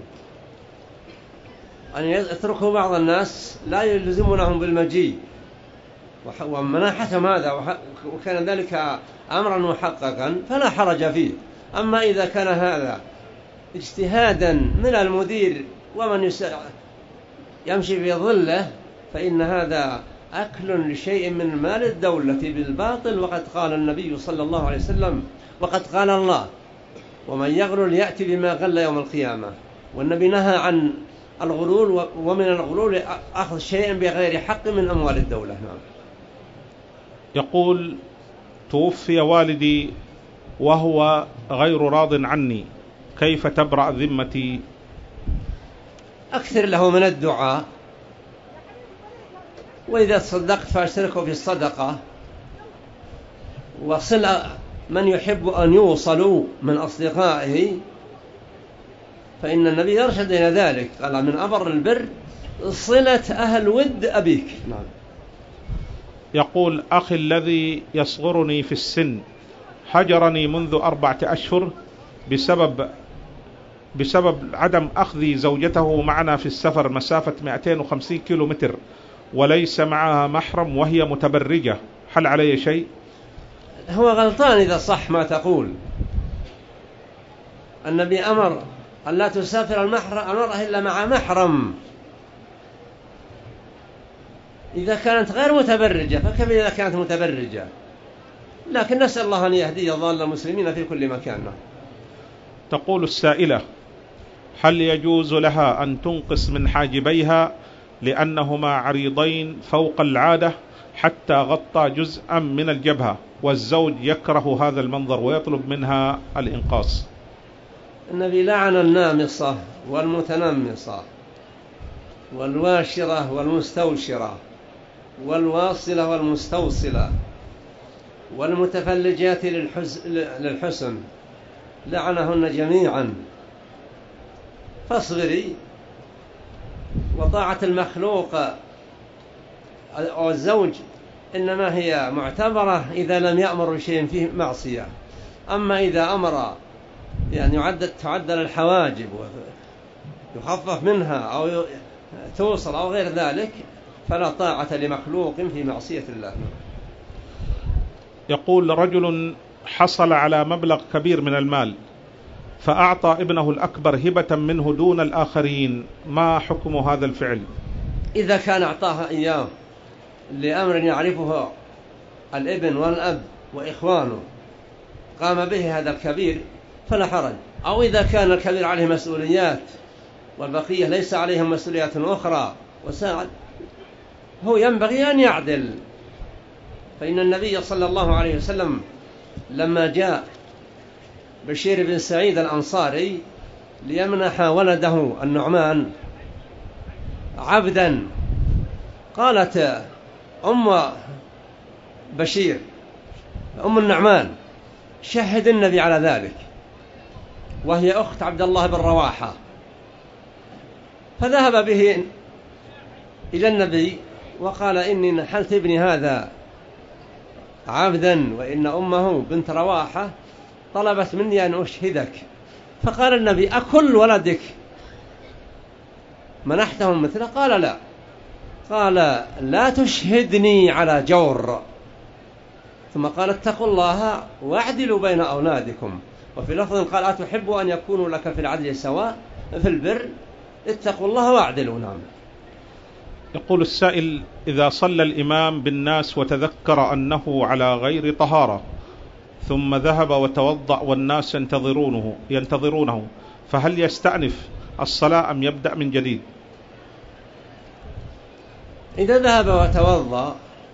S1: أن يتركوا بعض الناس لا يلزمونهم بالمجيء ومنحتهم هذا وكان ذلك أمرا محققا فلا حرج فيه. أما إذا كان هذا اجتهادا من المدير ومن يمشي في ظله فإن هذا أكل لشيء من مال الدولة بالباطل، وقد قال النبي صلى الله عليه وسلم وقد قال الله ومن يغلل يأتي بما غل يوم القيامة، والنبي نهى عن الغلول ومن الغلول أخذ شيء بغير حق من أموال الدولة. نعم.
S2: يقول توفي والدي وهو غير راض عني، كيف تبرأ ذمتي؟
S1: أكثر له من الدعاء، وإذا تصدقت فاشتركوا في الصدقة، وصل من يحب أن يوصلوا من أصدقائه فإن النبي يرشد إلى ذلك، قال من أبر البر صلة أهل ود أبيك. نعم.
S2: يقول أخي الذي يصغرني في السن هجرني منذ أربعة أشهر بسبب بسبب عدم أخذ زوجته معنا في السفر مسافة مئتين وخمسين كيلو متر وليس معها محرم وهي متبرجة، هل علي شيء؟
S1: هو غلطان إذا صح ما تقول. النبي أمر أن لا تسافر المرأة إلا مع محرم إذا كانت غير متبرجة، فكيف إذا كانت متبرجة؟ لكن نسأل الله أن يهدي ضال المسلمين في كل مكان.
S2: تقول السائلة هل يجوز لها أن تنقص من حاجبيها لأنهما عريضين فوق العادة حتى غطى جزءا من الجبهة، والزوج يكره هذا المنظر ويطلب منها الإنقاص؟
S1: النبي لعن النامصة والمتنمصة والواشرة والمستوشرة والواصلة والمستوصلة والمتفلجات للحسن، لعنهن جميعا. فاصبري، وطاعة المخلوق أو الزوج إنما هي معتبرة إذا لم يأمر بشيء فيه معصية، أما إذا أمر يعني يعدد تعدل الحواجب ويخفف منها أو توصل أو غير ذلك فلا طاعة لمخلوق في معصية الله.
S2: يقول رجل حصل على مبلغ كبير من المال فأعطى ابنه الأكبر هبة منه دون الآخرين، ما حكم هذا الفعل؟
S1: إذا كان أعطاها إياه لأمر يعرفه الابن والأب وإخوانه قام به هذا الكبير فلا حرج، أو إذا كان الكبير عليه مسؤوليات والبقية ليس عليهم مسؤوليات أخرى وساعد هو ينبغي أن يعدل. فإن النبي صلى الله عليه وسلم لما جاء بشير بن سعيد الأنصاري ليمنح ولده النعمان عبدا، قالت أم بشير أم النعمان شهد النبي على ذلك، وهي أخت عبد الله بن رواحة، فذهب به إلى النبي وقال إني نحلت ابني هذا عبدا، وإن أمه بنت رواحة طلبت مني أن أشهدك. فقال النبي: أكل ولدك منحتهم مثله؟ قال: لا. قال: لا تشهدني على جور. ثم قال: اتقوا الله واعدلوا بين أولادكم. وفي لفظ قال: أتحب أن يكونوا لك في العدل سواء في البر؟ اتقوا الله واعدلوا. نعم.
S2: يقول السائل: إذا صلى الإمام بالناس وتذكر أنه على غير طهارة ثم ذهب وتوضأ والناس ينتظرونه ينتظرونه فهل يستأنف الصلاة أم يبدأ من جديد؟
S1: إذا ذهب وتوضأ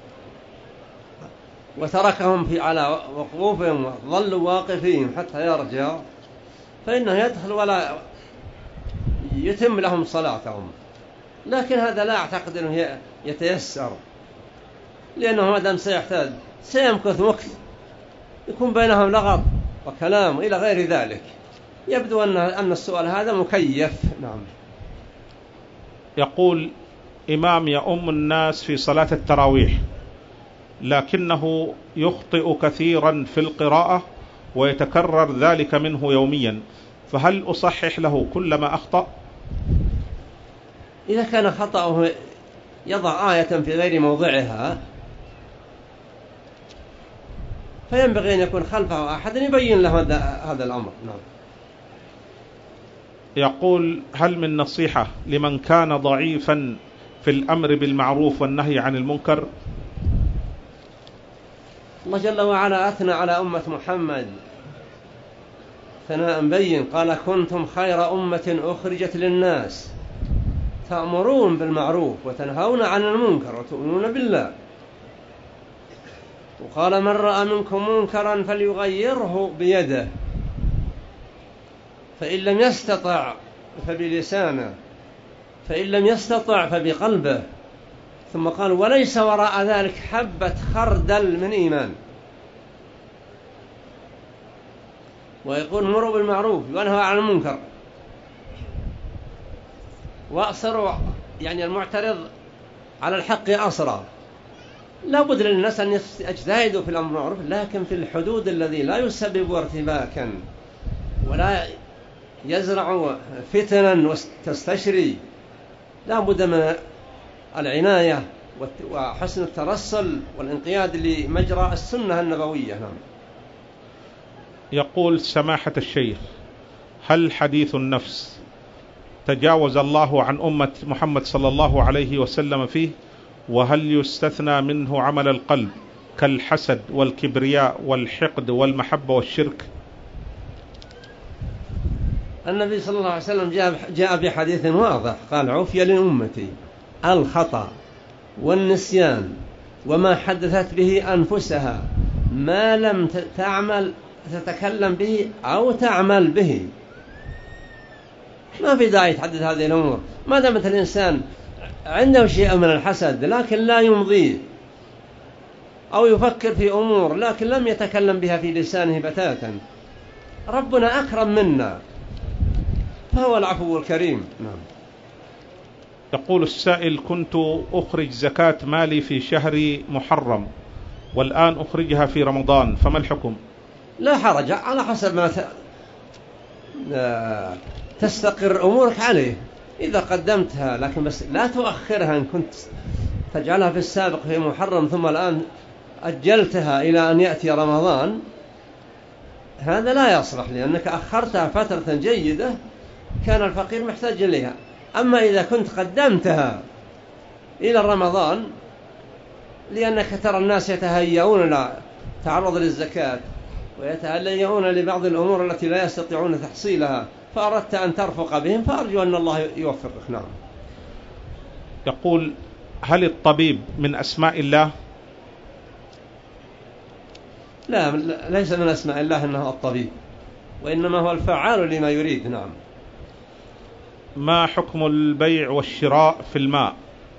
S1: وتركهم في على وقوفهم وظلوا واقفين حتى يرجع فإنه يدخل ولا يتم لهم صلاتهم، لكن هذا لا أعتقد أنه يتيسر، لأنه ما دام سيحتاج سيمكث مكث يكون بينهم لغط وكلام إلى غير ذلك. يبدو أن أن السؤال هذا مكيف. نعم.
S2: يقول: إمام يؤم الناس في صلاة التراويح لكنه يخطئ كثيرا في القراءة ويتكرر ذلك منه يوميا، فهل أصحح له كلما أخطأ؟
S1: إذا كان خطأه يضع آية في غير موضعها فينبغي أن يكون خلفه أحد يبين له هذا الأمر. نعم.
S2: يقول: هل من نصيحة لمن كان ضعيفا في الأمر بالمعروف والنهي عن المنكر؟
S1: الله جل وعلا أثنى على أمة محمد ثناء بين، قال: كنتم خير أمة أخرجت للناس تأمرون بالمعروف وتنهون عن المنكر وتؤمنون بالله. وقال: من رأى منكم منكرا فليغيره بيده، فإن لم يستطع فبلسانه، فإن لم يستطع فبقلبه. ثم قال: وليس وراء ذلك حبة خردل من إيمان. ويقول: مروا بالمعروف وانهوا عن المنكر، وأصروا يعني المعترض على الحق أصرا. لا بد للناس أن يجتهدوا في الأمر بالمعروف، لكن في الحدود الذي لا يسبب ارتباكا ولا يزرع فتنا وتستشري. لا بد من العناية وحسن الترسل والانقياد لمجرى السنة النبوية. نعم.
S2: يقول: سماحة الشيخ، هل حديث النفس تجاوز الله عن أمة محمد صلى الله عليه وسلم فيه؟ وهل يستثنى منه عمل القلب كالحسد والكبرياء والحقد والمحبة والشرك؟
S1: النبي صلى الله عليه وسلم جاء بحديث واضح، قال: عفي لأمتي الخطأ والنسيان وما حدثت به أنفسها ما لم تعمل تتكلم به أو تعمل به. ما في داعي تحدث هذه الأمور ما دامت الإنسان عنده شيء من الحسد لكن لا يمضيه، أو يفكر في أمور لكن لم يتكلم بها في لسانه بتاتا. ربنا أكرم منا فهو العفو الكريم. نعم.
S2: يقول السائل: كنت أخرج زكاة مالي في شهر محرم والآن أخرجها في رمضان، فما الحكم؟
S1: لا حرج، على حسب ما تستقر أمورك عليه. إذا قدمتها لكن بس لا تؤخرها، إن كنت تجعلها في السابق في محرم ثم الآن أجلتها إلى أن يأتي رمضان، هذا لا يصلح، لأنك أخرتها فترة جيدة كان الفقير محتاج إليها. أما إذا كنت قدمتها إلى رمضان لأنك ترى الناس يتهيئون لتعرض للزكاة ويتهيئون لبعض الأمور التي لا يستطيعون تحصيلها فأردت أن ترفق بهم، فأرجو أن الله يوفقك. نعم.
S2: يقول: هل الطبيب من أسماء الله؟
S1: لا، ليس من أسماء الله أنه الطبيب، وإنما هو الفعال لما يريد. نعم.
S2: ما حكم البيع والشراء في الماء؟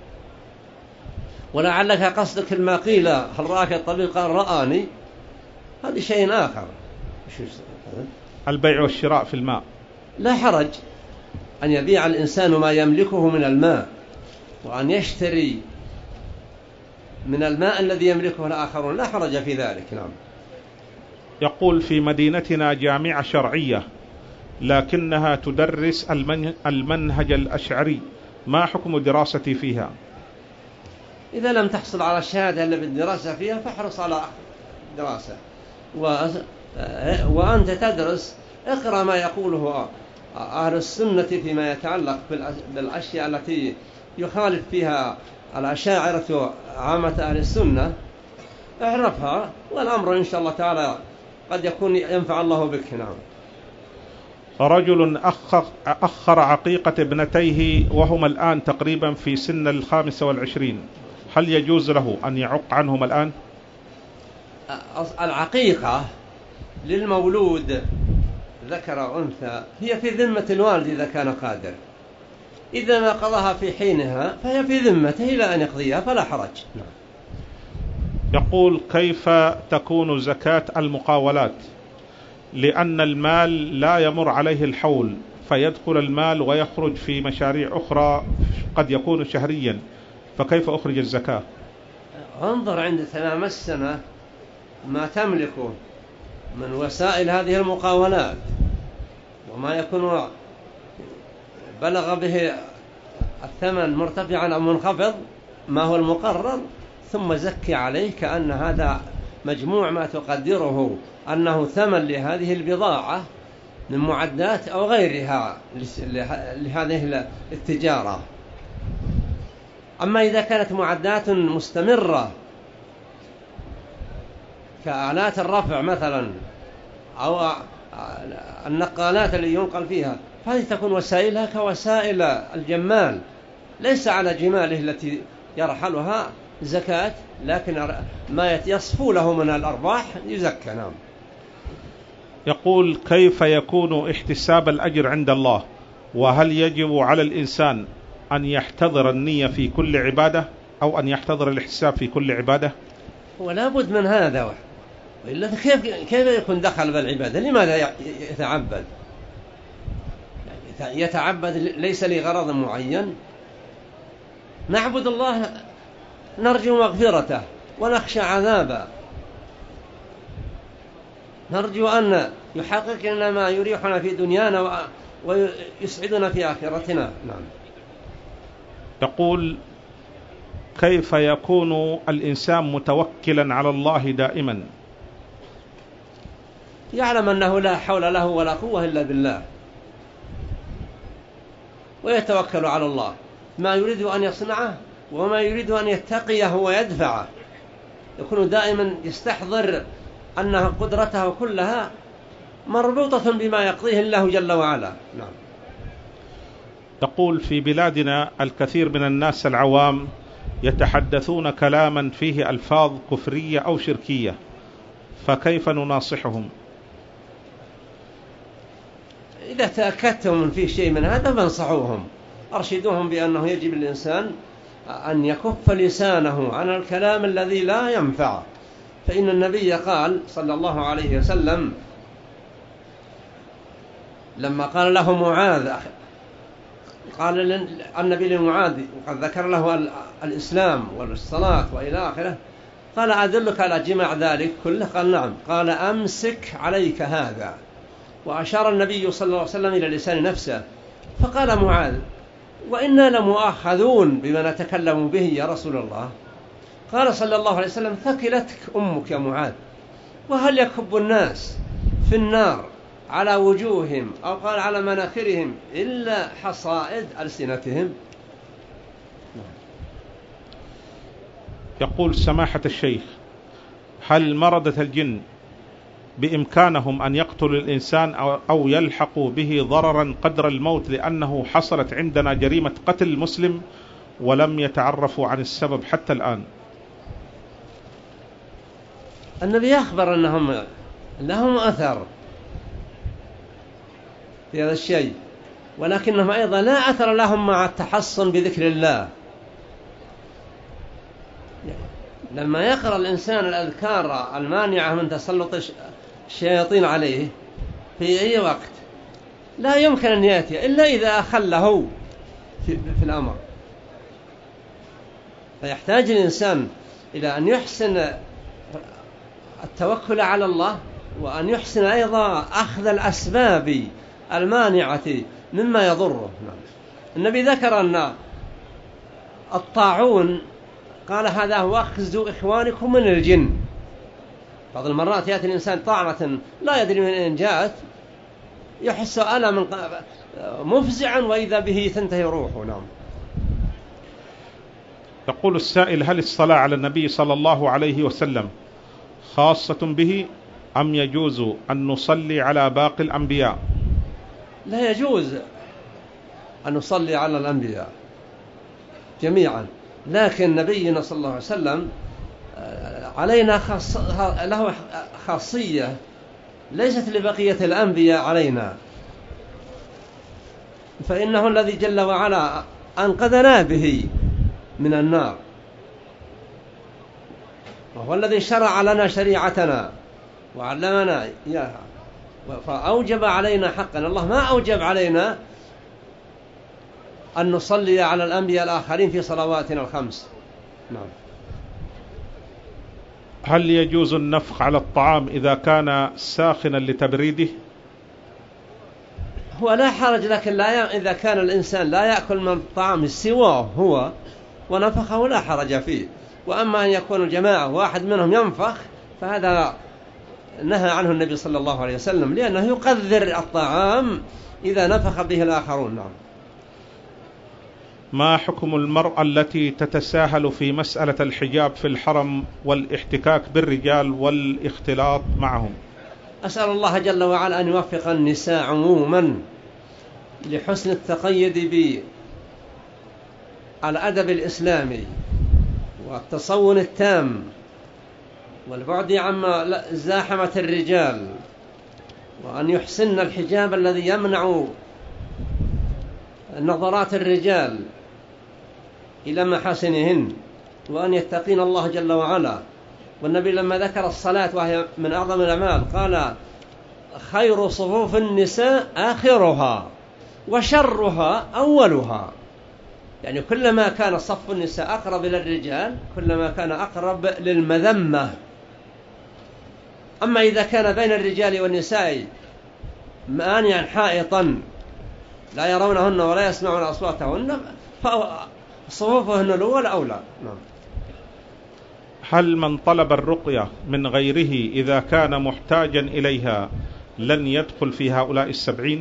S1: ولعلك قصدك الماء قيل هل رآك الطبيب قال رآني، هذا شيء آخر.
S2: البيع والشراء في الماء.
S1: لا حرج أن يبيع الإنسان ما يملكه من الماء، وأن يشتري من الماء الذي يملكه الآخرون، لا حرج في ذلك. نعم.
S2: يقول في مدينتنا جامعة شرعية لكنها تدرس المنهج الأشعري، ما حكم دراستي فيها؟
S1: إذا لم تحصل على الشهادة اللي بالدراسة فيها فاحرص على دراسة، و... وأنت تدرس اقرأ ما يقوله أهل السنة فيما يتعلق بالأشياء التي يخالف فيها الأشاعرة عامة أهل السنة، اعرفها، والأمر إن شاء الله تعالى قد يكون ينفع الله بك. نعم.
S2: رجل أخر, أخر عقيقة ابنتيه وهما الآن تقريبا في سن الخامسة والعشرين، هل يجوز له أن يعق عنهم الآن؟
S1: العقيقة للمولود ذكر أو أنثى هي في ذمة الوالد إذا كان قادر، إذا ما قضاها في حينها فهي في ذمته إلى أن يقضيها فلا حرج. نعم.
S2: يقول كيف تكون زكاة المقاولات؟ لأن المال لا يمر عليه الحول، فيدخل المال ويخرج في مشاريع أخرى قد يكون شهريا، فكيف أخرج الزكاة؟
S1: انظر عند تمام السنة ما تملكه من وسائل هذه المقاولات وما يكون بلغ به الثمن مرتفعا أو منخفض ما هو المقرر، ثم زكي عليه كأن هذا مجموع ما تقدره أنه ثمن لهذه البضاعة من معدات أو غيرها لهذه التجارة. أما إذا كانت معدات مستمرة كآلات الرفع مثلا أو النقالات اللي ينقل فيها، فهذه تكون وسائلها كوسائل الجمال، ليس على جماله التي يرحلها زكاة، لكن ما يصفو له من الأرباح يزكى. نعم.
S2: يقول كيف يكون احتساب الأجر عند الله؟ وهل يجب على الإنسان أن يحتضر النية في كل عبادة أو أن يحتضر الاحتساب في كل عبادة؟
S1: ولا بد من هذا، وإلا كيف كيف يكون دخل بالعبادة؟ لماذا يتعبد؟ يتعبد ليس لغرض معين. نعبد الله نرجو مغفرته ونخشى عذابه، نرجو أن يحقق لنا ما يريحنا في دنيانا ويسعدنا في آخرتنا. نعم.
S2: يقول كيف يكون الإنسان متوكلا على الله دائما؟
S1: يعلم أنه لا حول له ولا قوة إلا بالله، ويتوكل على الله ما يريد أن يصنعه وما يريد أن يتقيه ويدفعه، يكون دائما يستحضر أن قدرته كلها مربوطة بما يقضيه الله جل وعلا. نعم.
S2: تقول في بلادنا الكثير من الناس العوام يتحدثون كلاما فيه ألفاظ كفرية أو شركية، فكيف نناصحهم؟
S1: إذا تأكدتم من فيه شيء من هذا فانصحوهم، أرشدوهم بأنه يجب الإنسان أن يكف لسانه عن الكلام الذي لا ينفع، فإن النبي قال صلى الله عليه وسلم لما قال له معاذ، قال النبي لمعاذ وقد ذكر له الإسلام والصلاة وإلى آخره، قال أدلك على جماع ذلك كله؟ قال نعم. قال أمسك عليك هذا، وأشار النبي صلى الله عليه وسلم إلى لسان نفسه، فقال معاذ وإنا لمؤاخذون بما نتكلم به يا رسول الله. قال صلى الله عليه وسلم ثكلتك أمك يا معاذ، وهل يكب الناس في النار على وجوههم أو قال على مناخرهم إلا حصائد ألسنتهم؟
S2: يقول سماحة الشيخ هل مردة الجن بإمكانهم أن يقتلوا الإنسان أو يلحقوا به ضررا قدر الموت، لأنه حصلت عندنا جريمة قتل مسلم ولم يتعرفوا عن السبب حتى الآن؟
S1: النبي أخبر أنهم لهم أثر في هذا الشيء، ولكنهم أيضا لا أثر لهم مع التحصن بذكر الله. لما يقرأ الإنسان الأذكار المانعة من تسلط الشياطين عليه في أي وقت لا يمكن أن يأتي إلا إذا أخله في, في الأمر. فيحتاج الإنسان إلى أن يحسن التوكل على الله، وأن يحسن أيضا أخذ الأسباب المانعة مما يضره. النبي ذكر أن الطاعون قال هذا هو أخذ إخوانكم من الجن. بعض المرات يأتي الإنسان طعنة لا يدري من أين جاءت، يحس ألم مفزعا وإذا به تنتهي روحه. نعم.
S2: يقول السائل: هل الصلاة على النبي صلى الله عليه وسلم خاصة به أم يجوز أن نصلي على باقي الأنبياء؟
S1: لا يجوز أن نصلي على الأنبياء جميعا، لكن نبينا صلى الله عليه وسلم علينا خاص... له خاصية ليست لبقية الأنبياء علينا، فإنه الذي جل وعلا أنقذنا به من النار، وهو الذي شرع لنا شريعتنا وعلمنا إياها، فأوجب علينا حقا. الله ما أوجب علينا أن نصلي على الأنبياء الآخرين في صلواتنا الخمس. نعم.
S2: هل يجوز النفخ على الطعام إذا كان ساخنا لتبريده؟
S1: هو لا حرج، لكن لا ي... إذا كان الإنسان لا يأكل من الطعام سواه هو ونفخه لا حرج فيه. وأما أن يكون الجماعة واحد منهم ينفخ فهذا نهى عنه النبي صلى الله عليه وسلم، لأنه يقذر الطعام إذا نفخ به الآخرون. نعم.
S2: ما حكم المرأة التي تتساهل في مسألة الحجاب في الحرم والاحتكاك بالرجال والاختلاط معهم؟
S1: أسأل الله جل وعلا أن يوفق النساء عموما لحسن التقيد بالأدب الإسلامي والتصون التام والبعد عما زاحمة الرجال، وأن يحسن الحجاب الذي يمنع نظرات الرجال إلى محاسنهن، وأن يتقين الله جل وعلا. والنبي لما ذكر الصلاة وهي من أعظم الأعمال قال: خير صفوف النساء آخرها وشرها أولها. يعني كلما كان صف النساء أقرب إلى الرجال كلما كان أقرب للمذمة. أما إذا كان بين الرجال والنساء مانعا حائطا لا يرونهن ولا يسمعون أصواتهن فصفوفهن الأولى أولى. نعم.
S2: هل من طلب الرقية من غيره إذا كان محتاجا إليها لن يدخل في هؤلاء السبعين؟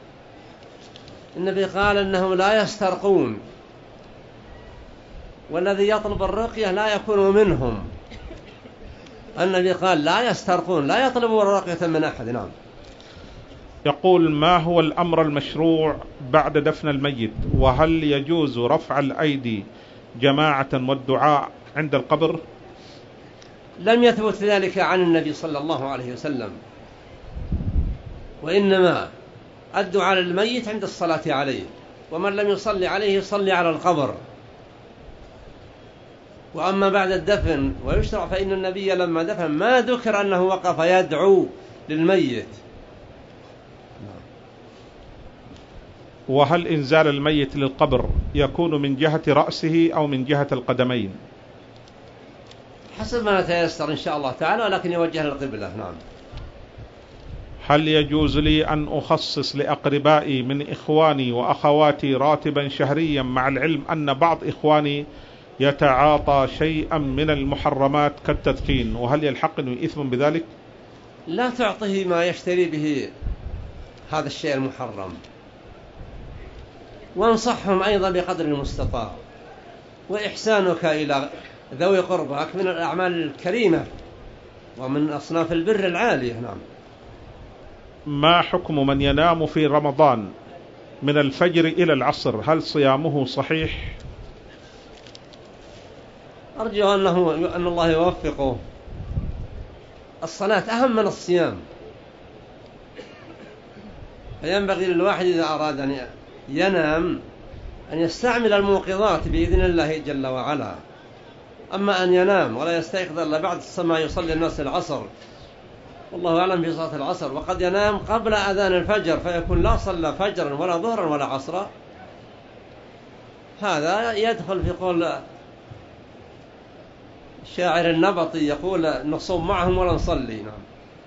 S1: النبي قال أنهم لا يسترقون، والذي يطلب الرقية لا يكون منهم. النبي قال لا يسترقون، لا يطلبون الرقية من أحد. نعم.
S2: يقول: ما هو الأمر المشروع بعد دفن الميت؟ وهل يجوز رفع الأيدي جماعة والدعاء عند القبر؟
S1: لم يثبت ذلك عن النبي صلى الله عليه وسلم، وإنما الدعاء للميت عند الصلاة عليه، ومن لم يصلي عليه يصلي على القبر. وأما بعد الدفن ويشرع فإن النبي لما دفن ما ذكر أنه وقف يدعو للميت.
S2: وهل إنزال الميت للقبر يكون من جهة رأسه أو من جهة القدمين؟
S1: حسب ما يتيسر إن شاء الله تعالى، ولكن يوجه للقبلة. نعم.
S2: هل يجوز لي أن أخصص لأقربائي من إخواني وأخواتي راتبا شهريا، مع العلم أن بعض إخواني يتعاطى شيئا من المحرمات كالتدخين، وهل يلحقني إثم بذلك؟
S1: لا تعطيه ما يشتري به هذا الشيء المحرم، وانصحهم أيضا بقدر المستطاع. وإحسانك إلى ذوي قربك من الأعمال الكريمة ومن أصناف البر العالية. نعم.
S2: ما حكم من ينام في رمضان من الفجر إلى العصر؟ هل صيامه صحيح؟
S1: أرجو أنه أن الله يوفقه. الصلاة أهم من الصيام، فينبغي للواحد إذا أراد أن ينام أن يستعمل الموقظات بإذن الله جل وعلا. أما أن ينام ولا يستيقظ إلا بعد السماء يصلي الناس العصر والله أعلم في صلاة العصر، وقد ينام قبل أذان الفجر فيكون لا صلى فجرا ولا ظهرا ولا عصرا، هذا يدخل في قول الشاعر النبطي يقول نصوم معهم ولا نصلي. نعم.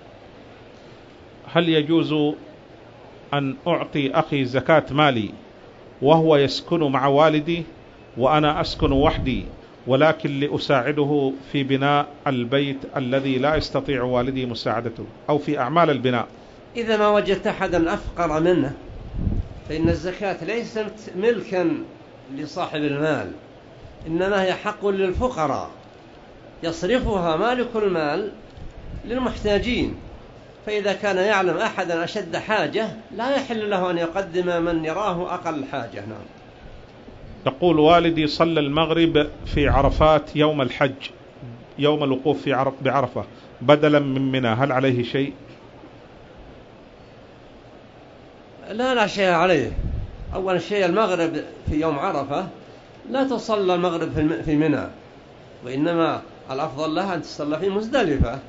S2: هل يجوز أن أعطي أخي زكاة مالي وهو يسكن مع والدي وأنا أسكن وحدي، ولكن لأساعده في بناء البيت الذي لا يستطيع والدي مساعدته، أو في أعمال البناء؟
S1: إذا ما وجدت أحدا أفقر منه فإن الزكاة ليست ملكا لصاحب المال، إنما هي حق للفقراء يصرفها مالك المال للمحتاجين، فإذا كان يعلم أحدا أشد حاجة لا يحل له أن يقدم من يراه أقل حاجة. نعم.
S2: يقول والدي صلى المغرب في عرفات يوم الحج، يوم الوقوف في عرف بعرفة بدلا من منى، هل عليه شيء؟
S1: لا لا شيء عليه. أول شيء المغرب في يوم عرفة لا تصلى المغرب في منى، وإنما الأفضل لها أن تصلى في مزدلفة.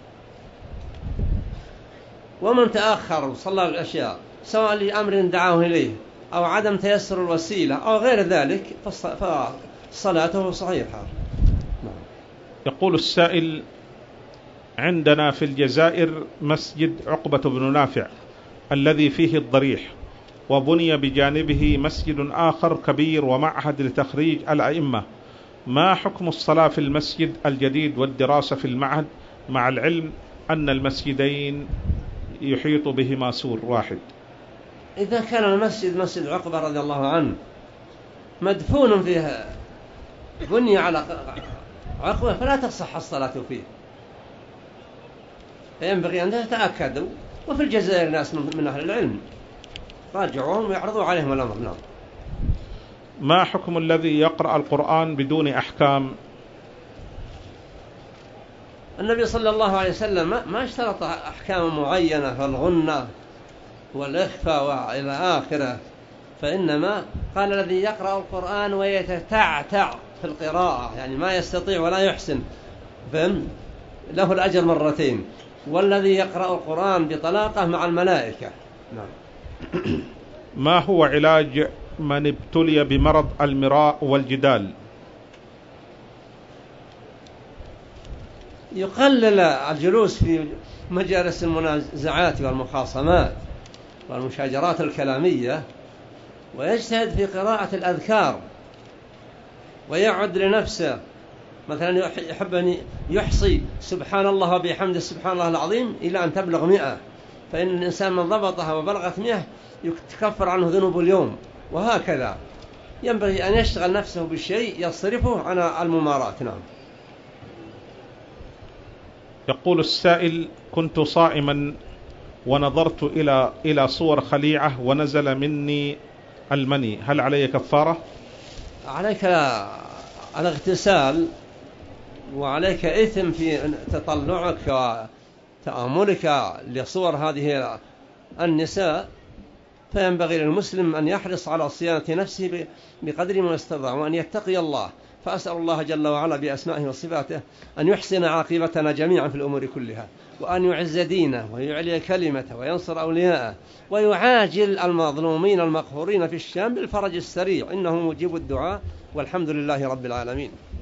S1: ومن تأخر وصلى الأشياء سواء لأمر دعاه إليه أو عدم تيسر الوسيلة أو غير ذلك فصلاته صحيحة.
S2: يقول السائل: عندنا في الجزائر مسجد عقبة بن نافع الذي فيه الضريح، وبني بجانبه مسجد آخر كبير ومعهد لتخريج الأئمة، ما حكم الصلاة في المسجد الجديد والدراسة في المعهد، مع العلم أن المسجدين يحيط بهما سور واحد؟
S1: إذا كان المسجد مسجد عقبة رضي الله عنه مدفون فيه بني على عقبة فلا تصح الصلاة فيه، فينبغي أن تتأكدوا. وفي الجزائر ناس من أهل العلم راجعوهم ويعرضوا عليهم الأمر. نعم.
S2: ما حكم الذي يقرأ القرآن بدون أحكام؟
S1: النبي صلى الله عليه وسلم ما اشترط أحكام معينة فالغنة والإخفاء وإلى آخره، فإنما قال الذي يقرأ القرآن ويتتعتع في القراءة، يعني ما يستطيع ولا يحسن، فهم له الأجر مرتين، والذي يقرأ القرآن بطلاقة مع الملائكة. نعم.
S2: ما هو علاج من ابتلي بمرض المراء والجدال؟
S1: يقلل الجلوس في مجالس المنازعات والمخاصمات والمشاجرات الكلامية، ويجتهد في قراءة الأذكار، ويعد لنفسه مثلا يحب أن يحصي سبحان الله وبحمده سبحان الله العظيم إلى أن تبلغ مئة، فإن الإنسان من ضبطها وبلغت مئة يتكفر عنه ذنوب اليوم، وهكذا ينبغي أن يشتغل نفسه بالشيء يصرفه عن الممارات. نعم.
S2: يقول السائل: كنت صائما ونظرت إلى إلى صور خليعة ونزل مني المني، هل علي كفارة؟
S1: عليك الاغتسال، وعليك إثم في تطلعك وتأملك لصور هذه النساء، فينبغي للمسلم أن يحرص على صيانة نفسه بقدر ما يستطيع وأن يتقي الله. فأسأل الله جل وعلا بأسمائه وصفاته أن يحسن عاقبتنا جميعا في الأمور كلها، وأن يعز دينه ويعلي كلمته وينصر أولياءه، ويعاجل المظلومين المقهورين في الشام بالفرج السريع، إنه مجيب الدعاء، والحمد لله رب العالمين.